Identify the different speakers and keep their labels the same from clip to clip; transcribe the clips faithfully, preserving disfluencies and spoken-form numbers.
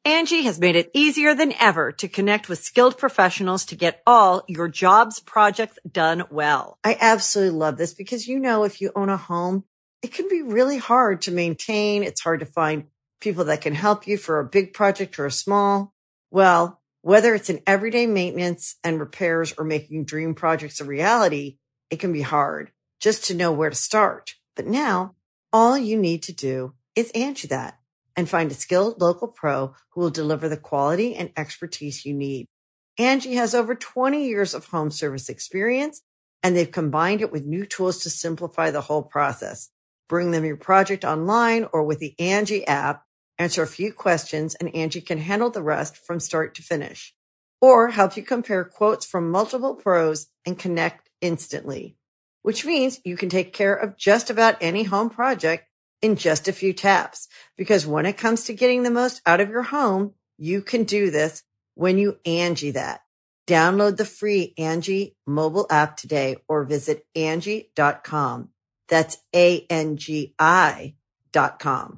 Speaker 1: Angie has made it easier than ever to connect with skilled professionals to get all your jobs projects done well. I absolutely love this because, you know, if you own a home, it can be really hard to maintain. It's hard to find people that can help you for a big project or a small. Well, whether it's in everyday maintenance and repairs or making dream projects a reality, it can be hard just to know where to start. But now all you need to do is Angie that and find a skilled local pro who will deliver the quality and expertise you need. Angie has over twenty years of home service experience, and they've combined it with new tools to simplify the whole process. Bring them your project online or with the Angie app, answer a few questions, and Angie can handle the rest from start to finish. Or help you compare quotes from multiple pros and connect instantly, which means you can take care of just about any home project in just a few taps. Because when it comes to getting the most out of your home, you can do this when you Angie that. Download the free Angie mobile app today or visit Angie dot com. That's A N G I dot com.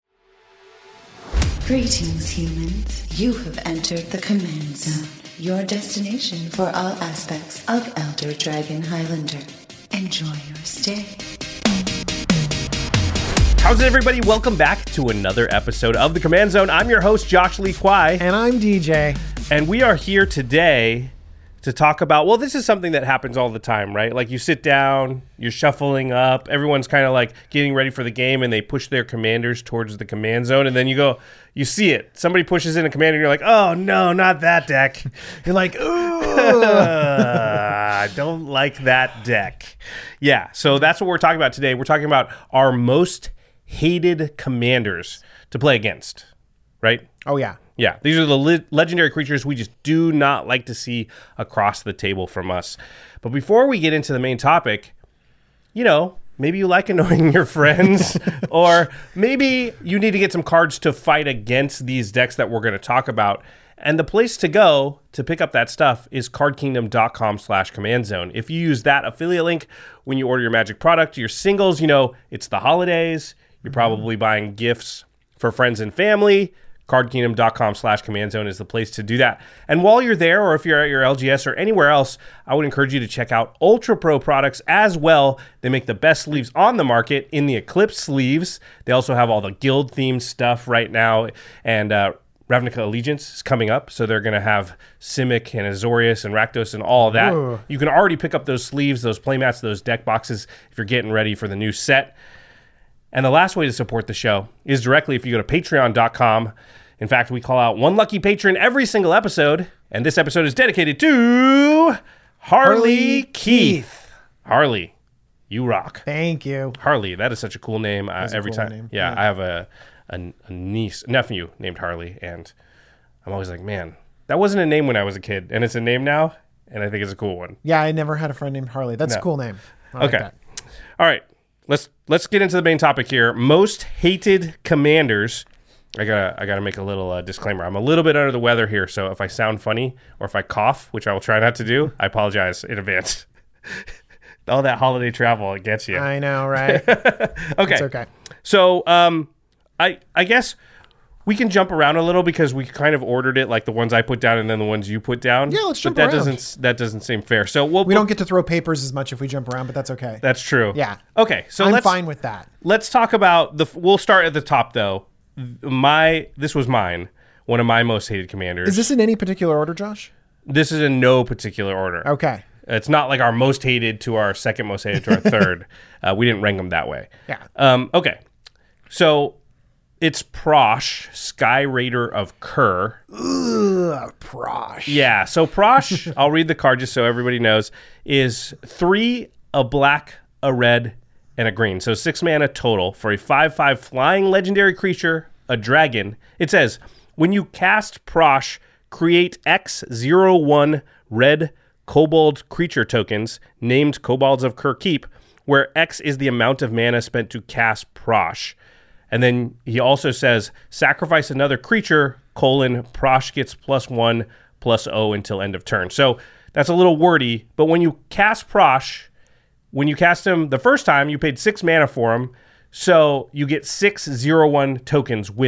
Speaker 2: Greetings, humans. You have entered the Command Zone, your destination for all aspects of Elder Dragon Highlander. Enjoy your stay.
Speaker 3: How's it, everybody? Welcome back to another episode of The Command Zone. I'm your host, Josh Lee Kwai.
Speaker 4: And I'm D J.
Speaker 3: And we are here today to talk about, well, this is something that happens all the time, right? Like you sit down, you're shuffling up, everyone's kind of like getting ready for the game, and they push their commanders towards the command zone, and then you go, you see it. Somebody pushes in a commander, and you're like, oh, no, not that deck. You're like, ooh, I don't like that deck. Yeah, so that's what we're talking about today. We're talking about our most hated commanders to play against, right?
Speaker 4: Oh, yeah.
Speaker 3: Yeah, these are the le- legendary creatures we just do not like to see across the table from us. But before we get into the main topic, you know, maybe you like annoying your friends, or maybe you need to get some cards to fight against these decks that we're going to talk about. And the place to go to pick up that stuff is cardkingdom.com slash command zone. If you use that affiliate link when you order your Magic product, your singles, you know, it's the holidays. You're probably buying gifts for friends and family. cardkingdom.com slash command zone is the place to do that. And while you're there, or if you're at your L G S or anywhere else, I would encourage you to check out Ultra Pro products as well. They make the best sleeves on the market in the Eclipse sleeves. They also have all the guild themed stuff right now. And uh, Ravnica Allegiance is coming up, so they're going to have Simic and Azorius and Rakdos and all of that. Ooh. You can already pick up those sleeves, those playmats, those deck boxes if you're getting ready for the new set. And the last way to support the show is directly if you go to patreon dot com. In fact, we call out one lucky patron every single episode, and this episode is dedicated to Harley, Harley Keith. Keith. Harley, you rock.
Speaker 4: Thank you.
Speaker 3: Harley, that is such a cool name. Uh, every
Speaker 4: cool
Speaker 3: time,
Speaker 4: name.
Speaker 3: Yeah,
Speaker 4: Yeah.
Speaker 3: I have a, a a niece, nephew named Harley, and I'm always like, man, that wasn't a name when I was a kid, and it's a name now, and I think it's a cool one.
Speaker 4: Yeah, I never had a friend named Harley. That's
Speaker 3: No.
Speaker 4: a cool name. I
Speaker 3: Okay.
Speaker 4: like that.
Speaker 3: All right. Let's let's get into the main topic here. Most hated commanders. I gotta I gotta make a little uh, disclaimer. I'm a little bit under the weather here, so if I sound funny or if I cough, which I will try not to do, I apologize in advance. All that holiday travel, it gets you.
Speaker 4: I know, right?
Speaker 3: Okay.
Speaker 4: It's okay.
Speaker 3: So um, I I guess we can jump around a little because we kind of ordered it like the ones I put down and then the ones you put down.
Speaker 4: Yeah, let's jump
Speaker 3: but that
Speaker 4: around.
Speaker 3: doesn't that doesn't seem fair. So we'll,
Speaker 4: We
Speaker 3: we'll,
Speaker 4: don't get to throw papers as much if we jump around, but that's okay.
Speaker 3: That's true.
Speaker 4: Yeah.
Speaker 3: Okay. So
Speaker 4: I'm
Speaker 3: let's,
Speaker 4: fine with that.
Speaker 3: Let's talk about the. We'll start at the top though. My this was mine. One of my most hated commanders.
Speaker 4: Is this in any particular order, Josh?
Speaker 3: This is in no particular order.
Speaker 4: Okay.
Speaker 3: It's not like our most hated to our second most hated to our third. Uh, we didn't rank them that way.
Speaker 4: Yeah.
Speaker 3: Um, okay. So it's Prosh, Sky Raider of Kur.
Speaker 4: Ugh, Prosh.
Speaker 3: Yeah. So Prosh, I'll read the card just so everybody knows, is three, a black, a red, and a green. So six mana total for a five five flying legendary creature, a dragon. It says, when you cast Prosh, create X zero one red kobold creature tokens named Kobolds of Kur Keep, where X is the amount of mana spent to cast Prosh. And then he also says, sacrifice another creature, colon, Prosh gets plus one, plus O until end of turn. So that's a little wordy, but when you cast Prosh, when you cast him the first time, you paid six mana for him, so you get six zero one tokens with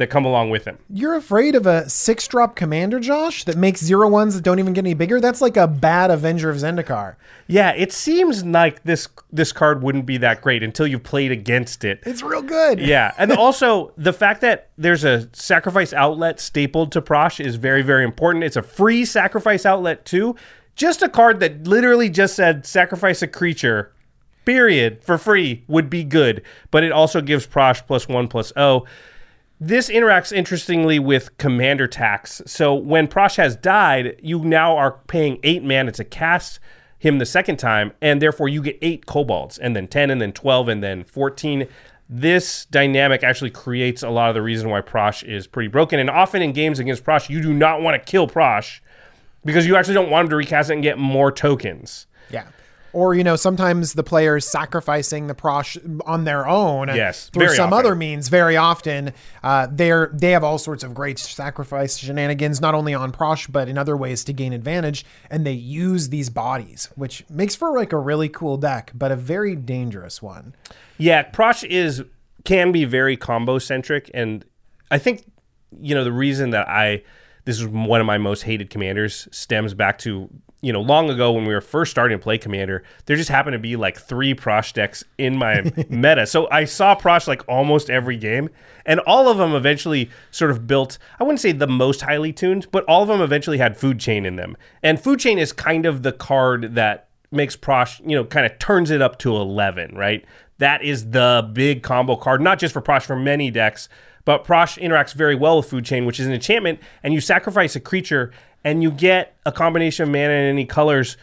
Speaker 3: that come along with him.
Speaker 4: You're afraid of a six drop commander, Josh, that makes zero ones that don't even get any bigger? That's like a bad Avenger of Zendikar.
Speaker 3: Yeah, it seems like this this card wouldn't be that great until you've played against it.
Speaker 4: It's real good.
Speaker 3: Yeah, and also the fact that there's a sacrifice outlet stapled to Prosh is very, very important. It's a free sacrifice outlet too. Just a card that literally just said sacrifice a creature, period, for free would be good. But it also gives Prosh plus one plus O. This interacts interestingly with commander tax. So when Prosh has died, you now are paying eight mana to cast him the second time, and therefore you get eight kobolds, and then ten, and then twelve, and then fourteen. This dynamic actually creates a lot of the reason why Prosh is pretty broken. And often in games against Prosh, you do not want to kill Prosh because you actually don't want him to recast it and get more tokens.
Speaker 4: Yeah. Or, you know, sometimes the player is sacrificing the Prosh on their own.
Speaker 3: Yes,
Speaker 4: through
Speaker 3: very
Speaker 4: some
Speaker 3: often.
Speaker 4: other means. Very often, uh, they're they have all sorts of great sacrifice shenanigans, not only on Prosh but in other ways to gain advantage. And they use these bodies, which makes for like a really cool deck, but a very dangerous one.
Speaker 3: Yeah, Prosh is can be very combo centric, and I think you know the reason that I this is one of my most hated commanders stems back to. You know, long ago when we were first starting to play Commander, there just happened to be like three Prosh decks in my meta. So I saw Prosh like almost every game, and all of them eventually sort of built, I wouldn't say the most highly tuned, but all of them eventually had Food Chain in them. And Food Chain is kind of the card that makes Prosh, you know, kind of turns it up to eleven, right? That is the big combo card, not just for Prosh, for many decks, but Prosh interacts very well with Food Chain, which is an enchantment, and you sacrifice a creature and you get a combination of mana in any colors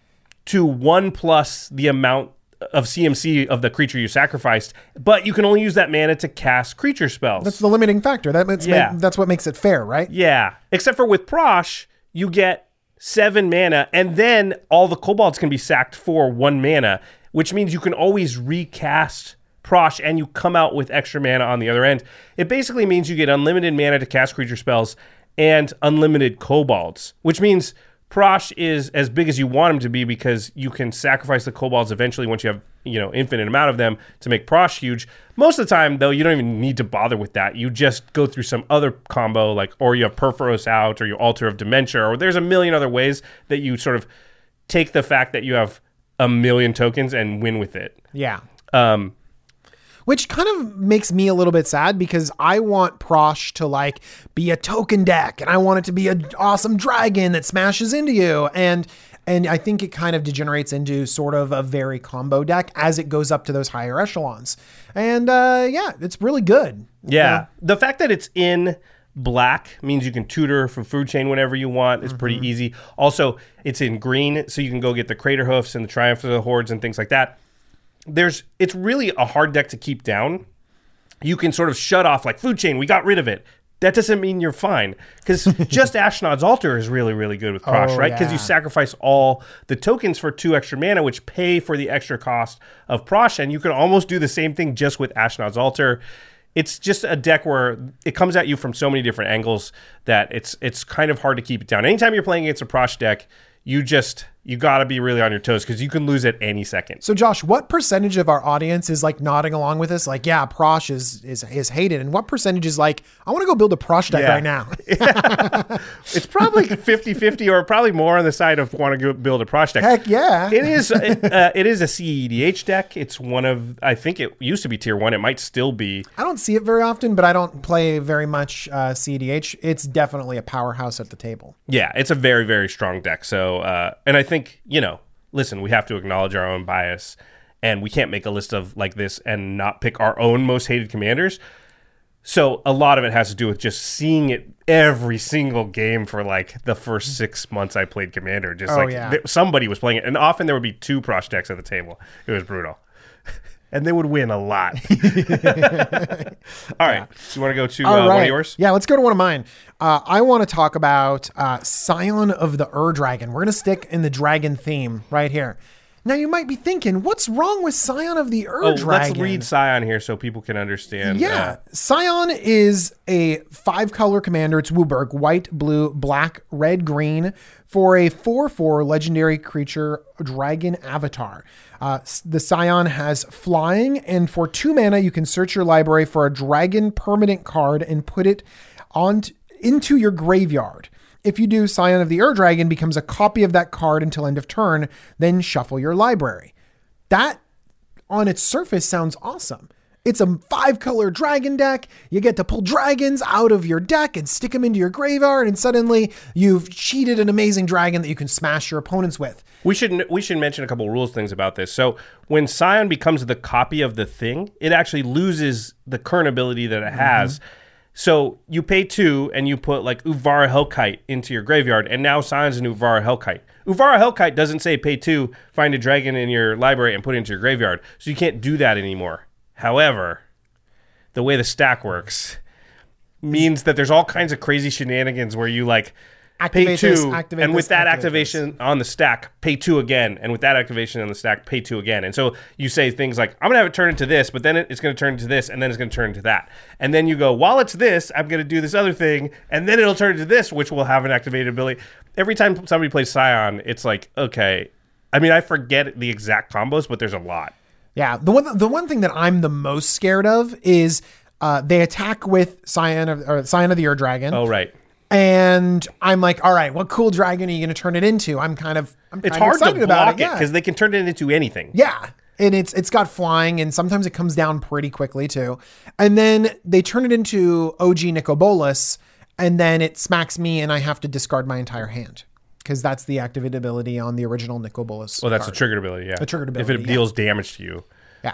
Speaker 3: to one plus the amount of C M C of the creature you sacrificed, but you can only use that mana to cast creature spells.
Speaker 4: That's the limiting factor. That makes,
Speaker 3: Yeah.
Speaker 4: That's what makes it fair, right?
Speaker 3: Yeah, except for with Prosh, you get seven mana, and then all the kobolds can be sacked for one mana, which means you can always recast Prosh, and you come out with extra mana on the other end. It basically means you get unlimited mana to cast creature spells and unlimited kobolds, which means Prosh is as big as you want him to be because you can sacrifice the kobolds eventually once you have, you know, infinite amount of them to make Prosh huge. Most of the time, though, you don't even need to bother with that. You just go through some other combo, like, or you have Perforos out, or you Altar of Dementia, or there's a million other ways that you sort of take the fact that you have a million tokens and win with it.
Speaker 4: Yeah.
Speaker 3: Um,
Speaker 4: Which kind of makes me a little bit sad because I want Prosh to like be a token deck and I want it to be an awesome dragon that smashes into you. And and I think it kind of degenerates into sort of a very combo deck as it goes up to those higher echelons. And uh, yeah, it's really good.
Speaker 3: Yeah.
Speaker 4: You know?
Speaker 3: The fact that it's in black means you can tutor for Food Chain whenever you want. It's
Speaker 4: Mm-hmm.
Speaker 3: pretty easy. Also, it's in green, so you can go get the Crater Hoofs and the Triumph of the Hordes and things like that. There's, it's really a hard deck to keep down. You can sort of shut off like Food Chain. We got rid of it. That doesn't mean you're fine, because just Ashnod's Altar is really, really good with Prosh,
Speaker 4: Oh,
Speaker 3: right? Because you
Speaker 4: yeah.
Speaker 3: sacrifice all the tokens for two extra mana, which pay for the extra cost of Prosh, and you can almost do the same thing just with Ashnod's Altar. It's just a deck where it comes at you from so many different angles that it's it's kind of hard to keep it down. Anytime you're playing against a Prosh deck, you just you got to be really on your toes because you can lose at any second.
Speaker 4: So Josh, what percentage of our audience is like nodding along with us? Like, yeah, Prosh is is is hated. And what percentage is like, I want to go build a Prosh deck
Speaker 3: Yeah.
Speaker 4: right now?
Speaker 3: It's probably fifty-fifty or probably more on the side of want to go build a Prosh deck.
Speaker 4: Heck yeah.
Speaker 3: It is uh, it is a C E D H deck. It's one of, I think it used to be tier one. It might still be.
Speaker 4: I don't see it very often, but I don't play very much uh, C D H. It's definitely a powerhouse at the table.
Speaker 3: Yeah, it's a very, very strong deck. So, uh, and I think, you know, listen, we have to acknowledge our own bias, and we can't make a list of like this and not pick our own most hated commanders. So a lot of it has to do with just seeing it every single game for like the first six months I played Commander. Just
Speaker 4: Oh,
Speaker 3: like
Speaker 4: yeah.
Speaker 3: th- somebody was playing it, and often there would be two Prosh decks at the table. It was brutal. And they would win a lot. All right. So you want to go to uh,
Speaker 4: All
Speaker 3: one
Speaker 4: right.
Speaker 3: of yours?
Speaker 4: Yeah, let's go to one of mine. Uh, I want to talk about uh, Scion of the Ur Dragon. We're going to stick in the dragon theme right here. Now you might be thinking, what's wrong with Scion of the Ur
Speaker 3: Oh,
Speaker 4: Dragon?
Speaker 3: let's read Scion here so people can understand.
Speaker 4: Yeah,
Speaker 3: Uh,
Speaker 4: Scion is a five-color commander. It's Wooburg, white, blue, black, red, green, for a four four legendary creature dragon avatar. Uh, s- the Scion has flying, and for two mana, you can search your library for a dragon permanent card and put it on t- into your graveyard. If you do, Scion of the Ur Dragon becomes a copy of that card until end of turn, then shuffle your library. That, on its surface, sounds awesome. It's a five-color dragon deck. You get to pull dragons out of your deck and stick them into your graveyard, and suddenly you've cheated an amazing dragon that you can smash your opponents with.
Speaker 3: We should we should mention a couple rules things about this. So when Scion becomes the copy of the thing, it actually loses the current ability that it has. Mm-hmm. So you pay two and you put like Uvara Hellkite into your graveyard, and now Scion's an Uvara Hellkite. Uvara Hellkite doesn't say pay two, find a dragon in your library and put it into your graveyard. So you can't do that anymore. However, the way the stack works means that there's all kinds of crazy shenanigans where you like
Speaker 4: Activate
Speaker 3: pay two,
Speaker 4: this, activate
Speaker 3: and with
Speaker 4: this,
Speaker 3: that
Speaker 4: activate
Speaker 3: activation
Speaker 4: this.
Speaker 3: on the stack, pay two again, and with that activation on the stack, pay two again. And so you say things like, I'm going to have it turn into this, but then it- it's going to turn into this, and then it's going to turn into that. And then you go, while it's this, I'm going to do this other thing, and then it'll turn into this, which will have an activated ability. Every time somebody plays Scion, it's like, okay. I mean, I forget the exact combos, but there's a lot.
Speaker 4: Yeah, the one the one thing that I'm the most scared of is uh, they attack with Scion of, or Scion of the Ur Dragon.
Speaker 3: Oh, right.
Speaker 4: And I'm like, all right, what cool dragon are you going to turn it into? I'm kind of, I'm
Speaker 3: It's
Speaker 4: kind of
Speaker 3: hard to
Speaker 4: excited about
Speaker 3: block
Speaker 4: it.
Speaker 3: it because
Speaker 4: Yeah.
Speaker 3: they can turn it into anything.
Speaker 4: yeah. And it's it's got flying, and sometimes it comes down pretty quickly too. And then they turn it into O G Nicobolus, and then it smacks me, and I have to discard my entire hand because that's the activated ability on the original Nicobolus.
Speaker 3: Well, that's
Speaker 4: card.
Speaker 3: a triggered ability, yeah.
Speaker 4: A triggered
Speaker 3: If
Speaker 4: ability,
Speaker 3: it
Speaker 4: yeah.
Speaker 3: deals damage to you.
Speaker 4: Yeah.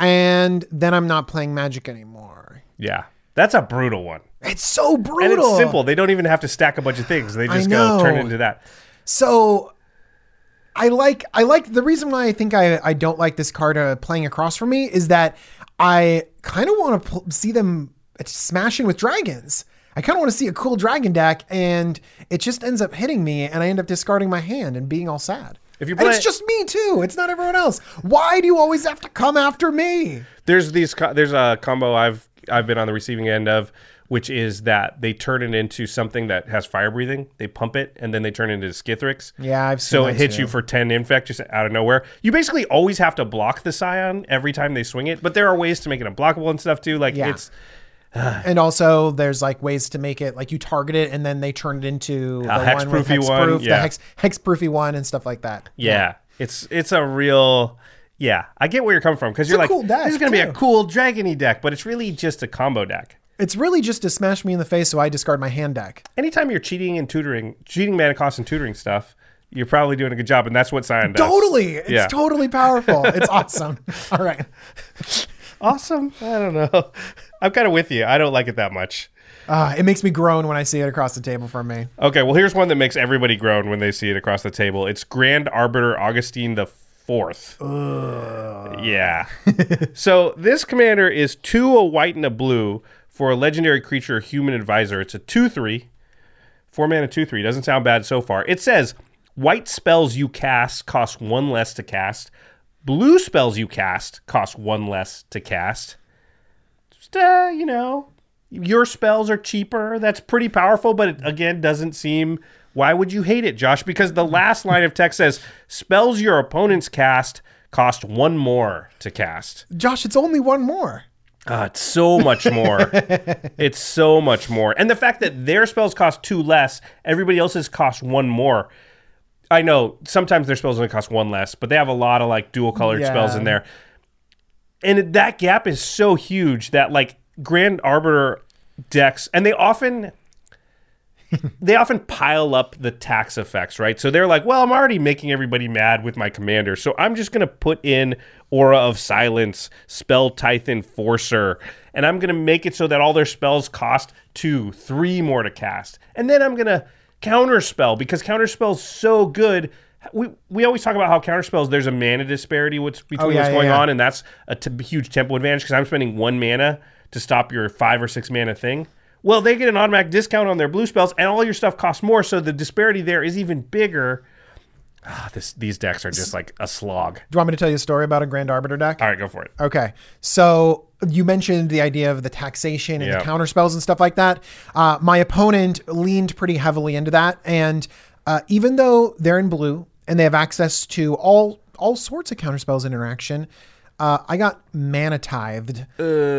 Speaker 4: And then I'm not playing Magic anymore.
Speaker 3: Yeah. That's a brutal one.
Speaker 4: It's so brutal.
Speaker 3: And it's simple. They don't even have to stack a bunch of things. They just
Speaker 4: I
Speaker 3: go
Speaker 4: know.
Speaker 3: turn into that.
Speaker 4: So I like I like the reason why I think I, I don't like this card uh, playing across from me is that I kind of want to pl- see them smashing with dragons. I kind of want to see a cool dragon deck, and it just ends up hitting me, and I end up discarding my hand and being all sad.
Speaker 3: If you
Speaker 4: and
Speaker 3: play-
Speaker 4: it's just me too. It's not everyone else. Why do you always have to come after me?
Speaker 3: There's these. Co- there's a combo I've I've been on the receiving end of, which is that they turn it into something that has fire breathing. They pump it, and then they turn it into Skithrix.
Speaker 4: Yeah, I've seen
Speaker 3: So
Speaker 4: that
Speaker 3: it hits
Speaker 4: too.
Speaker 3: you for ten infect just out of nowhere. You basically always have to block the Scion every time they swing it, but there are ways to make it unblockable and stuff too. Like
Speaker 4: Yeah.
Speaker 3: it's
Speaker 4: And also, there's like ways to make it like you target it, and then they turn it into the one with
Speaker 3: hexproofy one,
Speaker 4: hexproof,
Speaker 3: yeah.
Speaker 4: the hex hexproofy one, and stuff like that.
Speaker 3: yeah, it's it's a real. Yeah, I get where you're coming from because you're
Speaker 4: a
Speaker 3: like,
Speaker 4: cool deck,
Speaker 3: this is going to be
Speaker 4: too.
Speaker 3: a cool dragony deck, but it's really just a combo deck.
Speaker 4: It's really just to smash me in the face, so I discard my hand deck.
Speaker 3: Anytime you're cheating and tutoring, cheating mana cost and tutoring stuff, you're probably doing a good job, and that's what Scion does.
Speaker 4: Totally, it's
Speaker 3: Yeah.
Speaker 4: totally powerful. It's awesome. All right.
Speaker 3: Awesome. I don't know. I'm kind of with you. I don't like it that much.
Speaker 4: Uh, it makes me groan when I see it across the table from me.
Speaker 3: Okay, well, here's one that makes everybody groan when they see it across the table. It's Grand Arbiter Augustine the Fourth. Yeah. So this commander is two, a white, and a blue for a legendary creature, Human Advisor. It's a two three. Four mana two three. Doesn't sound bad so far. It says, white spells you cast cost one less to cast. Blue spells you cast cost one less to cast. Just, uh, you know, your spells are cheaper. That's pretty powerful, but it, again, doesn't seem... Why would you hate it, Josh? Because the last line of text says, spells your opponents cast cost one more to cast.
Speaker 4: Josh, it's only one more.
Speaker 3: Uh, it's so much more. It's so much more. And the fact that their spells cost two less, everybody else's cost one more. I know sometimes their spells only cost one less, but they have a lot of like dual colored
Speaker 4: Yeah.
Speaker 3: spells in there. And it- that gap is so huge that like Grand Arbiter decks, and they often they often pile up the tax effects, right? So they're like, well, I'm already making everybody mad with my commander, so I'm just going to put in Aura of Silence, Spell Tithe Enforcer, and I'm going to make it so that all their spells cost two, three more to cast. And then I'm going to counterspell, because counterspell's so good. We we always talk about how counterspells, there's a mana disparity what's between
Speaker 4: Oh, yeah,
Speaker 3: what's
Speaker 4: yeah,
Speaker 3: going
Speaker 4: yeah.
Speaker 3: on, and that's a t- huge tempo advantage because I'm spending one mana to stop your five or six mana thing. Well, they get an automatic discount on their blue spells, and all your stuff costs more, so the disparity there is even bigger. Ah, this, these decks are just like a slog.
Speaker 4: Do you want me to tell you a story about a Grand Arbiter deck?
Speaker 3: All right, go for it.
Speaker 4: Okay. So you mentioned the idea of the taxation and
Speaker 3: Yep.
Speaker 4: the counter spells and stuff like that. Uh, my opponent leaned pretty heavily into that. And uh, even though they're in blue and they have access to all all sorts of counter spells interaction, uh, I got mana tithed.
Speaker 3: Uh,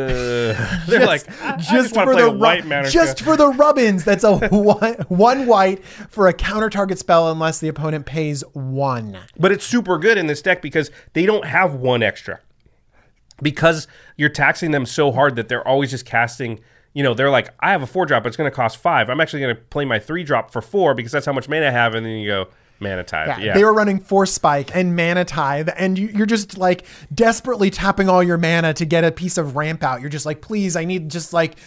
Speaker 3: they're like, I, I just, want to play
Speaker 4: the
Speaker 3: a white mana.
Speaker 4: just for the rubbins. That's a one, one white for a counter target spell unless the opponent pays one.
Speaker 3: But it's super good in this deck because they don't have one extra. Because you're taxing them so hard that they're always just casting, you know, they're like, I have a four drop, but it's going to cost five. I'm actually going to play my three drop for four because that's how much mana I have. And then you go, mana tithe.
Speaker 4: Yeah,
Speaker 3: Yeah.
Speaker 4: They were running Force Spike and Mana Tithe, and you, you're just like desperately tapping all your mana to get a piece of ramp out. You're just like, please, I need just like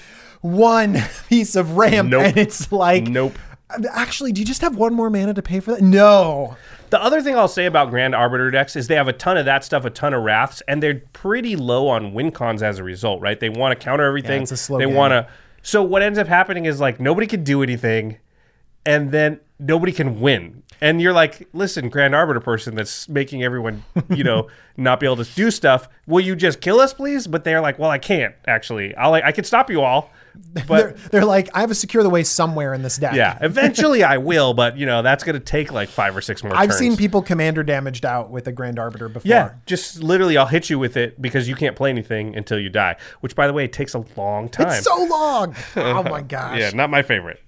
Speaker 4: one piece of ramp.
Speaker 3: Nope.
Speaker 4: And it's like,
Speaker 3: Nope.
Speaker 4: Actually, do you just have one more mana to pay for that? No.
Speaker 3: The other thing I'll say about Grand Arbiter decks is they have a ton of that stuff, a ton of Wraths, and they're pretty low on win cons as a result, right? They want to counter everything.
Speaker 4: Yeah, it's a slow
Speaker 3: they
Speaker 4: game.
Speaker 3: want to. So what ends up happening is like nobody can do anything, and then nobody can win. And you're like, listen, Grand Arbiter person that's making everyone, you know, not be able to do stuff. Will you just kill us, please? But they're like, well, I can't actually. I'll, I can stop you all. But
Speaker 4: they're, they're like, I have a secure the way somewhere in this deck.
Speaker 3: yeah, eventually I will. But, you know, that's going to take like five or six more
Speaker 4: I've
Speaker 3: turns.
Speaker 4: seen people commander damaged out with a Grand Arbiter before.
Speaker 3: Yeah, just literally I'll hit you with it because you can't play anything until you die. Which, by the way, takes a long time.
Speaker 4: It's so long. Oh my gosh.
Speaker 3: Yeah, not my favorite.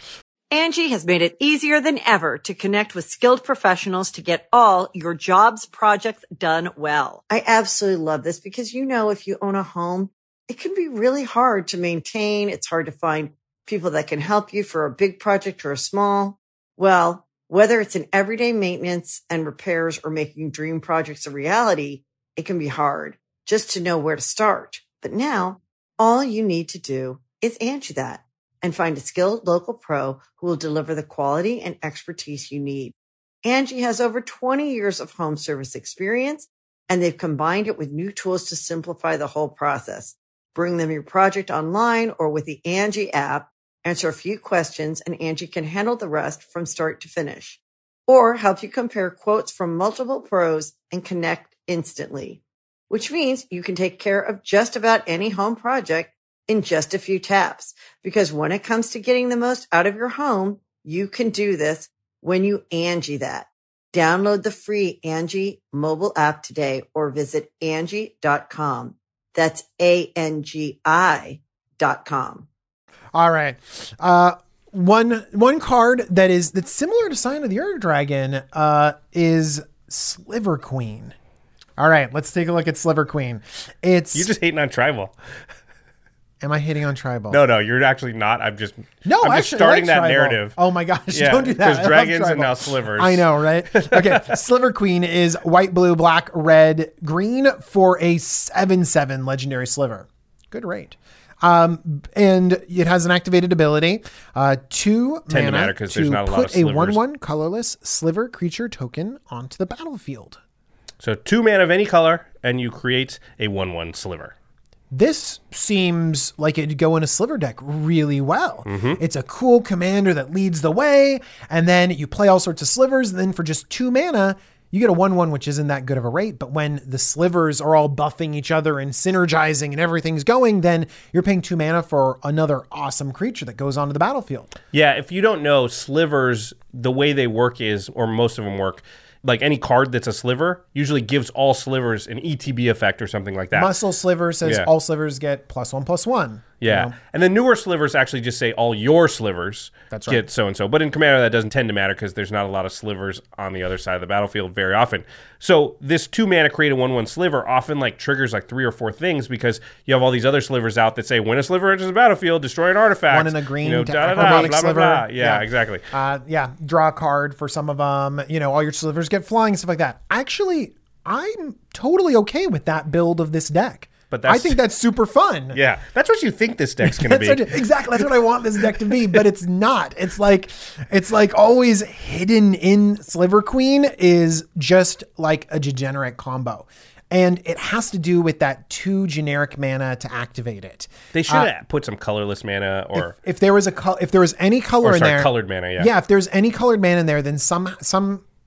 Speaker 1: Angie has made it easier than ever to connect with skilled professionals to get all your jobs projects done well. I absolutely love this because, you know, if you own a home, it can be really hard to maintain. It's hard to find people that can help you for a big project or a small. Well, whether it's in everyday maintenance and repairs or making dream projects a reality, it can be hard just to know where to start. But now all you need to do is Angie that and find a skilled local pro who will deliver the quality and expertise you need. Angie has over twenty years of home service experience, and they've combined it with new tools to simplify the whole process. Bring them your project online or with the Angie app, answer a few questions, and Angie can handle the rest from start to finish. Or help you compare quotes from multiple pros and connect instantly, which means you can take care of just about any home project in just a few taps. Because when it comes to getting the most out of your home, you can do this when you Angie that. Download the free Angie mobile app today or visit Angie dot com. That's A N G I dot com.
Speaker 4: All right. Uh, one one card that is that's similar to Sign of the Ur Dragon uh, is Sliver Queen. All right, let's take a look at Sliver Queen. It's
Speaker 3: You're just hating on Tribal.
Speaker 4: Am I hating on Tribal?
Speaker 3: No, no, you're actually not. I'm just
Speaker 4: No,
Speaker 3: I'm
Speaker 4: I
Speaker 3: just
Speaker 4: actually
Speaker 3: starting
Speaker 4: like
Speaker 3: that
Speaker 4: Tribal.
Speaker 3: narrative.
Speaker 4: Oh my gosh,
Speaker 3: Yeah,
Speaker 4: don't do that. I
Speaker 3: because
Speaker 4: love
Speaker 3: dragons and
Speaker 4: Tribal.
Speaker 3: now slivers.
Speaker 4: I know, right? Okay, Sliver Queen is white, blue, black, red, green for a seven seven legendary sliver. Good rate. Um, and it has an activated ability. Uh, two
Speaker 3: Tend to
Speaker 4: mana
Speaker 3: matter 'cause there's
Speaker 4: to
Speaker 3: not a lot
Speaker 4: put
Speaker 3: of
Speaker 4: a
Speaker 3: slivers.
Speaker 4: one one colorless sliver creature token onto the battlefield.
Speaker 3: So two mana of any color, and you create a one one sliver.
Speaker 4: This seems like it'd go in a sliver deck really well.
Speaker 3: Mm-hmm.
Speaker 4: It's a cool commander that leads the way, and then you play all sorts of slivers, and then for just two mana, you get a one one, which isn't that good of a rate. But when the slivers are all buffing each other and synergizing and everything's going, then you're paying two mana for another awesome creature that goes onto the battlefield.
Speaker 3: Yeah, if you don't know, slivers, the way they work is, or most of them work, like any card that's a sliver usually gives all slivers an E T B effect or something like that.
Speaker 4: Muscle Sliver says
Speaker 3: Yeah.
Speaker 4: all slivers get plus one, plus one.
Speaker 3: Yeah.
Speaker 4: You know?
Speaker 3: And the newer slivers actually just say all your slivers
Speaker 4: That's right.
Speaker 3: get so-and-so. But in Commander, that doesn't tend to matter because there's not a lot of slivers on the other side of the battlefield very often. So this two mana create a one one sliver often like triggers like three or four things because you have all these other slivers out that say when a sliver enters the battlefield, destroy an artifact.
Speaker 4: One in a green
Speaker 3: you know,
Speaker 4: to-
Speaker 3: da, da, da,
Speaker 4: chromatic
Speaker 3: blah, blah,
Speaker 4: sliver.
Speaker 3: blah. Yeah,
Speaker 4: Yeah.
Speaker 3: exactly.
Speaker 4: Uh, yeah, draw a card for some of them. You know, all your slivers get flying and stuff like that. Actually, I'm totally okay with that build of this deck.
Speaker 3: But that's-
Speaker 4: I think that's super fun.
Speaker 3: Yeah, that's what you think this deck's going to
Speaker 4: That's
Speaker 3: be.
Speaker 4: what- exactly. That's what I want this deck to be, but it's not. It's like, it's like always hidden in Sliver Queen is just like a degenerate combo. And it has to do with that two generic mana to activate it.
Speaker 3: They should have put some colorless mana or
Speaker 4: If there was a col- if there was any color
Speaker 3: Or,
Speaker 4: in
Speaker 3: sorry,
Speaker 4: there,
Speaker 3: colored mana, yeah.
Speaker 4: yeah. If there's any colored mana in there, then some some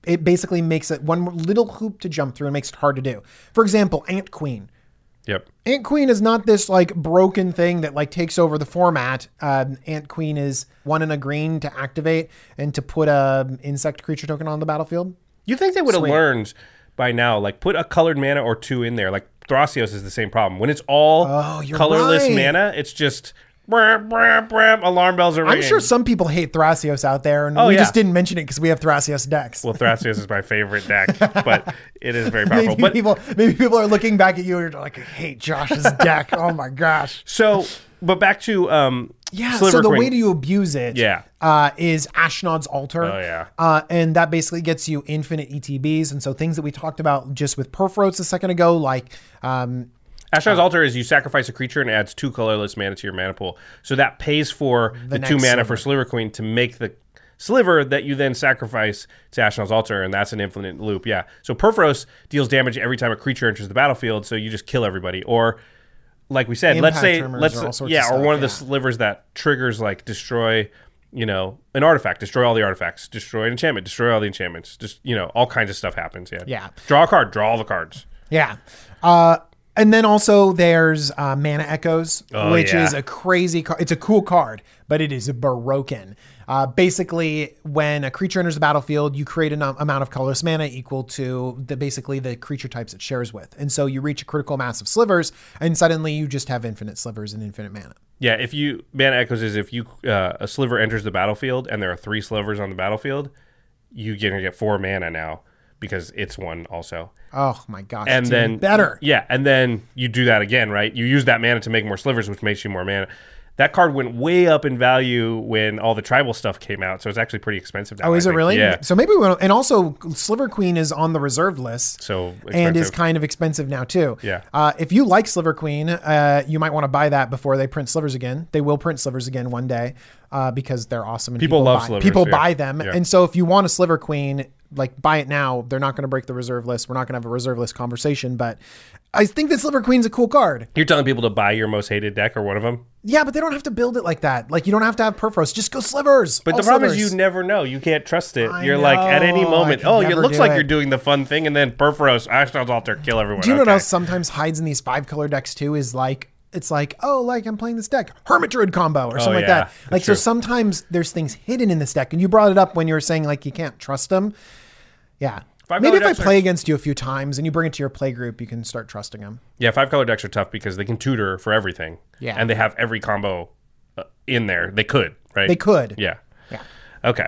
Speaker 4: it basically makes it one little hoop to jump through and makes it hard to do. For example, Ant Queen.
Speaker 3: Yep.
Speaker 4: Ant Queen is not this like broken thing that like takes over the format. Um, Ant Queen is one and a green to activate and to put a insect creature token on the battlefield.
Speaker 3: You think they would have
Speaker 4: Sweet.
Speaker 3: learned by now, like put a colored mana or two in there. Like Thrasios is the same problem. When it's all
Speaker 4: Oh, you're
Speaker 3: colorless
Speaker 4: right.
Speaker 3: mana, it's just bram, bram, bram, alarm bells are
Speaker 4: I'm
Speaker 3: ringing.
Speaker 4: sure some people hate Thrasios out there, and
Speaker 3: Oh,
Speaker 4: we
Speaker 3: yeah.
Speaker 4: just didn't mention it because we have Thrasios decks.
Speaker 3: Well, Thrasios is my favorite deck, but it is very powerful.
Speaker 4: maybe
Speaker 3: But
Speaker 4: people, maybe people are looking back at you and you're like, I hate Josh's deck. Oh my gosh.
Speaker 3: so, but back to um,
Speaker 4: Yeah.
Speaker 3: Sliver
Speaker 4: so the
Speaker 3: Queen.
Speaker 4: way to you abuse it,
Speaker 3: Yeah.
Speaker 4: uh, is Ashnod's Altar.
Speaker 3: Oh, yeah.
Speaker 4: Uh, and that basically gets you infinite E T Bs, and so things that we talked about just with Perforos a second ago, like um,
Speaker 3: Ashnod's Altar is you sacrifice a creature and it adds two colorless mana to your mana pool. So that pays for the,
Speaker 4: next
Speaker 3: two mana
Speaker 4: sliver.
Speaker 3: for Sliver Queen to make the sliver that you then sacrifice to Ashnod's Altar, and that's an infinite loop. Yeah. So Perforos deals damage every time a creature enters the battlefield, so you just kill everybody. Or, like we said, let's
Speaker 4: Impact
Speaker 3: say,
Speaker 4: tremors
Speaker 3: let's
Speaker 4: or all sorts
Speaker 3: yeah,
Speaker 4: of
Speaker 3: or
Speaker 4: stuff,
Speaker 3: one of the
Speaker 4: yeah.
Speaker 3: slivers that triggers like destroy, you know, an artifact, destroy all the artifacts, destroy an enchantment, destroy all the enchantments. Just you know, all kinds of stuff happens. Yeah.
Speaker 4: Yeah.
Speaker 3: Draw a card, draw all the cards.
Speaker 4: Yeah. Uh, and then also there's uh, Mana Echoes,
Speaker 3: Oh,
Speaker 4: which
Speaker 3: yeah.
Speaker 4: is a crazy card. It's a cool card, but it is broken. Uh, basically, when a creature enters the battlefield, you create an um, amount of colorless mana equal to the basically the creature types it shares with. And so you reach a critical mass of slivers, and suddenly you just have infinite slivers and infinite mana.
Speaker 3: Yeah, if you Mana Echoes is if you uh, a sliver enters the battlefield and there are three slivers on the battlefield, you gonna get four mana now because it's one also.
Speaker 4: Oh my gosh.
Speaker 3: And
Speaker 4: it's
Speaker 3: then
Speaker 4: even better.
Speaker 3: Yeah, and then you do that again, right? You use that mana to make more slivers, which makes you more mana. That card went way up in value when all the tribal stuff came out, so it's actually pretty expensive now.
Speaker 4: Oh, is
Speaker 3: I
Speaker 4: it
Speaker 3: think.
Speaker 4: really?
Speaker 3: Yeah.
Speaker 4: So maybe we want to, and also Sliver Queen is on the reserved list.
Speaker 3: So
Speaker 4: and is
Speaker 3: expensive.
Speaker 4: kind of expensive now too.
Speaker 3: Yeah.
Speaker 4: Uh, if you like Sliver Queen, uh, you might want to buy that before they print slivers again. They will print slivers again one day uh, because they're awesome. And
Speaker 3: People love
Speaker 4: buy,
Speaker 3: slivers,
Speaker 4: People
Speaker 3: yeah.
Speaker 4: buy them,
Speaker 3: Yeah.
Speaker 4: and so if you want a Sliver Queen, like buy it now. They're not going to break the reserve list. We're not going to have a reserve list conversation, but I think that Sliver Queen's a cool card.
Speaker 3: You're telling people to buy your most hated deck or one of them?
Speaker 4: Yeah, but they don't have to build it like that. Like you don't have to have Perforos. Just go slivers.
Speaker 3: But
Speaker 4: All
Speaker 3: the problem
Speaker 4: slivers.
Speaker 3: is you never know. You can't trust it.
Speaker 4: I
Speaker 3: You're like, at any
Speaker 4: know.
Speaker 3: moment,
Speaker 4: I could
Speaker 3: oh, it
Speaker 4: never
Speaker 3: looks
Speaker 4: do
Speaker 3: like
Speaker 4: it.
Speaker 3: you're doing the fun thing, and then Perforos, Ashnod's Altar, kill everyone.
Speaker 4: Do you know what
Speaker 3: Okay.
Speaker 4: else sometimes hides in these five color decks too? Is like it's like oh, like I'm playing this deck Hermit Druid combo or something like
Speaker 3: Oh, yeah,
Speaker 4: that.
Speaker 3: that's
Speaker 4: Like
Speaker 3: true.
Speaker 4: so sometimes there's things hidden in this deck, and you brought it up when you were saying like you can't trust them. Yeah,
Speaker 3: Five
Speaker 4: maybe if
Speaker 3: color
Speaker 4: I
Speaker 3: decks are-
Speaker 4: play against you a few times and you bring it to your play group, you can start trusting them.
Speaker 3: Yeah, five color decks are tough because they can tutor for everything.
Speaker 4: Yeah.
Speaker 3: And they have every combo uh, in there. They could, right?
Speaker 4: They could.
Speaker 3: Yeah.
Speaker 4: Yeah.
Speaker 3: Okay.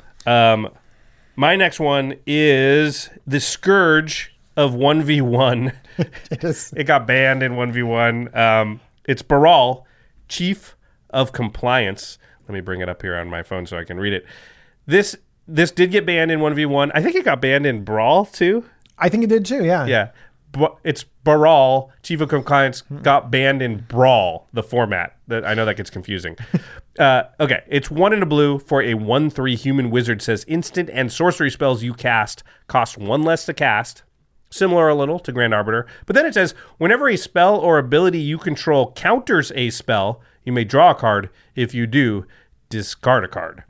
Speaker 3: Um, my next one is the Scourge of one v one.
Speaker 4: It is.
Speaker 3: It got banned in one v one. Um, it's Baral, Chief of Compliance. Let me bring it up here on my phone so I can read it. This this did get banned in one v one. I think it got banned in Brawl too.
Speaker 4: I think it did too. Yeah.
Speaker 3: Yeah. Bu- It's Baral, Chief of Compliance, got banned in Brawl, the format. That I know that gets confusing. uh, okay, it's one in a blue for a one three human wizard. Says instant and sorcery spells you cast cost one less to cast. Similar a little to Grand Arbiter. But then it says, whenever a spell or ability you control counters a spell, you may draw a card. If you do, discard a card.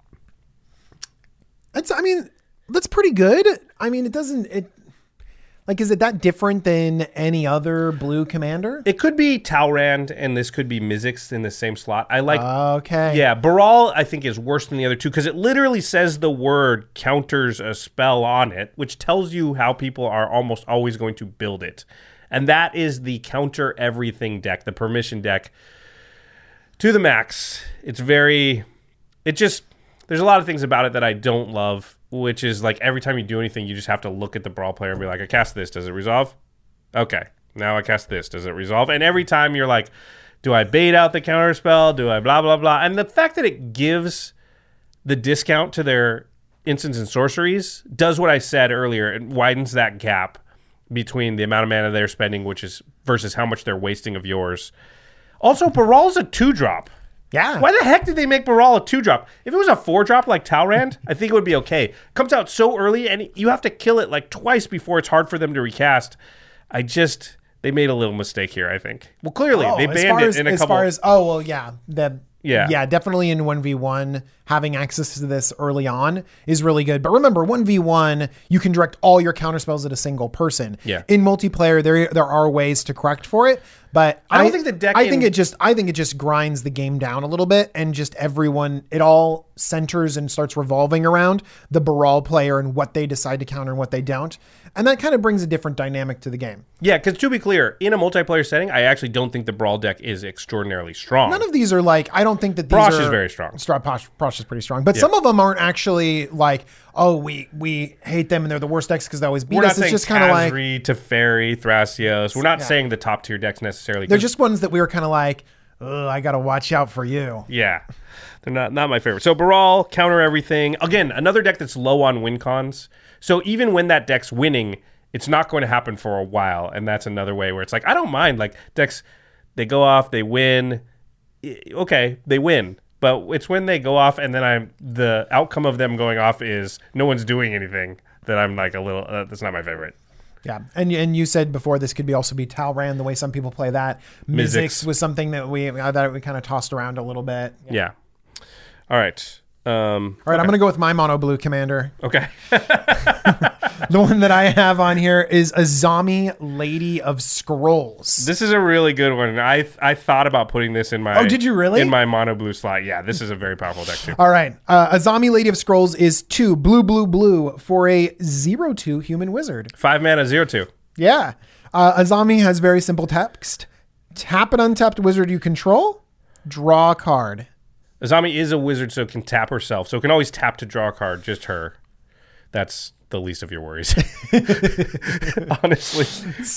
Speaker 4: That's. I mean, that's pretty good. I mean, it doesn't. It like is it that different than any other blue commander?
Speaker 3: It could be Talrand, and this could be Mizzix in the same slot. I like
Speaker 4: Okay.
Speaker 3: Yeah, Baral, I think, is worse than the other two because it literally says the word counters a spell on it, which tells you how people are almost always going to build it. And that is the counter everything deck, the permission deck to the max. It's very, it just, there's a lot of things about it that I don't love, which is like every time you do anything, you just have to look at the Brawl player and be like, I cast this, does it resolve? Okay, now I cast this, does it resolve? And every time you're like, do I bait out the counter spell? Do I blah, blah, blah? And the fact that it gives the discount to their instants and sorceries does what I said earlier. It widens that gap between the amount of mana they're spending, which is versus how much they're wasting of yours. Also, Baral's a two-drop.
Speaker 4: Yeah.
Speaker 3: Why the heck did they make Baral a two-drop? If it was a four-drop like Talrand, I think it would be okay. Comes out so early, and you have to kill it like twice before it's hard for them to recast. I just... They made a little mistake here, I think. Well, clearly,
Speaker 4: Oh,
Speaker 3: they
Speaker 4: as
Speaker 3: banned
Speaker 4: far
Speaker 3: it
Speaker 4: as,
Speaker 3: in a
Speaker 4: as
Speaker 3: couple...
Speaker 4: far as oh well, yeah, that
Speaker 3: Yeah.
Speaker 4: yeah, definitely in one v one. having access to this early on is really good. But remember, one v one, you can direct all your counter spells at a single person.
Speaker 3: Yeah.
Speaker 4: In multiplayer, there there are ways to correct for it, but
Speaker 3: I don't think the deck
Speaker 4: I
Speaker 3: in-
Speaker 4: think it just I think it just grinds the game down a little bit, and just everyone it all centers and starts revolving around the Baral player and what they decide to counter and what they don't. And that kind of brings a different dynamic to the game.
Speaker 3: Yeah, because to be clear, in a multiplayer setting, I actually don't think the Brawl deck is extraordinarily strong.
Speaker 4: None of these are like, I don't think that these
Speaker 3: Prosh
Speaker 4: are...
Speaker 3: is very strong.
Speaker 4: Stra- Prosh, Prosh is pretty strong. But some of them aren't actually like, oh, we we hate them and they're the worst decks because they always beat
Speaker 3: We're not
Speaker 4: us. It's
Speaker 3: saying
Speaker 4: just kind of like...
Speaker 3: Tazri, Teferi, Thrasios. We're not
Speaker 4: Yeah.
Speaker 3: saying the top tier decks necessarily.
Speaker 4: They're
Speaker 3: 'cause-
Speaker 4: just ones that we were kind of like, oh, I got to watch out for you.
Speaker 3: Yeah. They're not, not my favorite. So Baral, counter everything. Again, another deck that's low on win cons. So even when that deck's winning, it's not going to happen for a while. And that's another way where it's like, I don't mind. Like decks, they go off, they win. I- Okay, they win. But it's when they go off and then I'm the outcome of them going off is no one's doing anything that I'm like a little, uh, that's not my favorite.
Speaker 4: Yeah, and and you said before this could be also be Talran, the way some people play that.
Speaker 3: Mizzix.
Speaker 4: Mizzix was something that we uh, that we kind of tossed around a little bit.
Speaker 3: Yeah. All right. Um,
Speaker 4: All right, I'm going to go with my mono blue commander.
Speaker 3: okay.
Speaker 4: The one that I have on here is Azami, Lady of Scrolls.
Speaker 3: This is a really good one. I I thought about putting this in my
Speaker 4: Oh, did you really?
Speaker 3: in my mono blue slot. Yeah, this is a very powerful deck too.
Speaker 4: All right, uh, Azami, Lady of Scrolls is two blue, blue, blue for a zero two human wizard.
Speaker 3: Five mana, zero two.
Speaker 4: Yeah, uh, Azami has very simple text: tap an untapped wizard you control, draw a card.
Speaker 3: Azami is a wizard, so can tap herself. So can always tap to draw a card. Just her. That's the least of your worries. Honestly.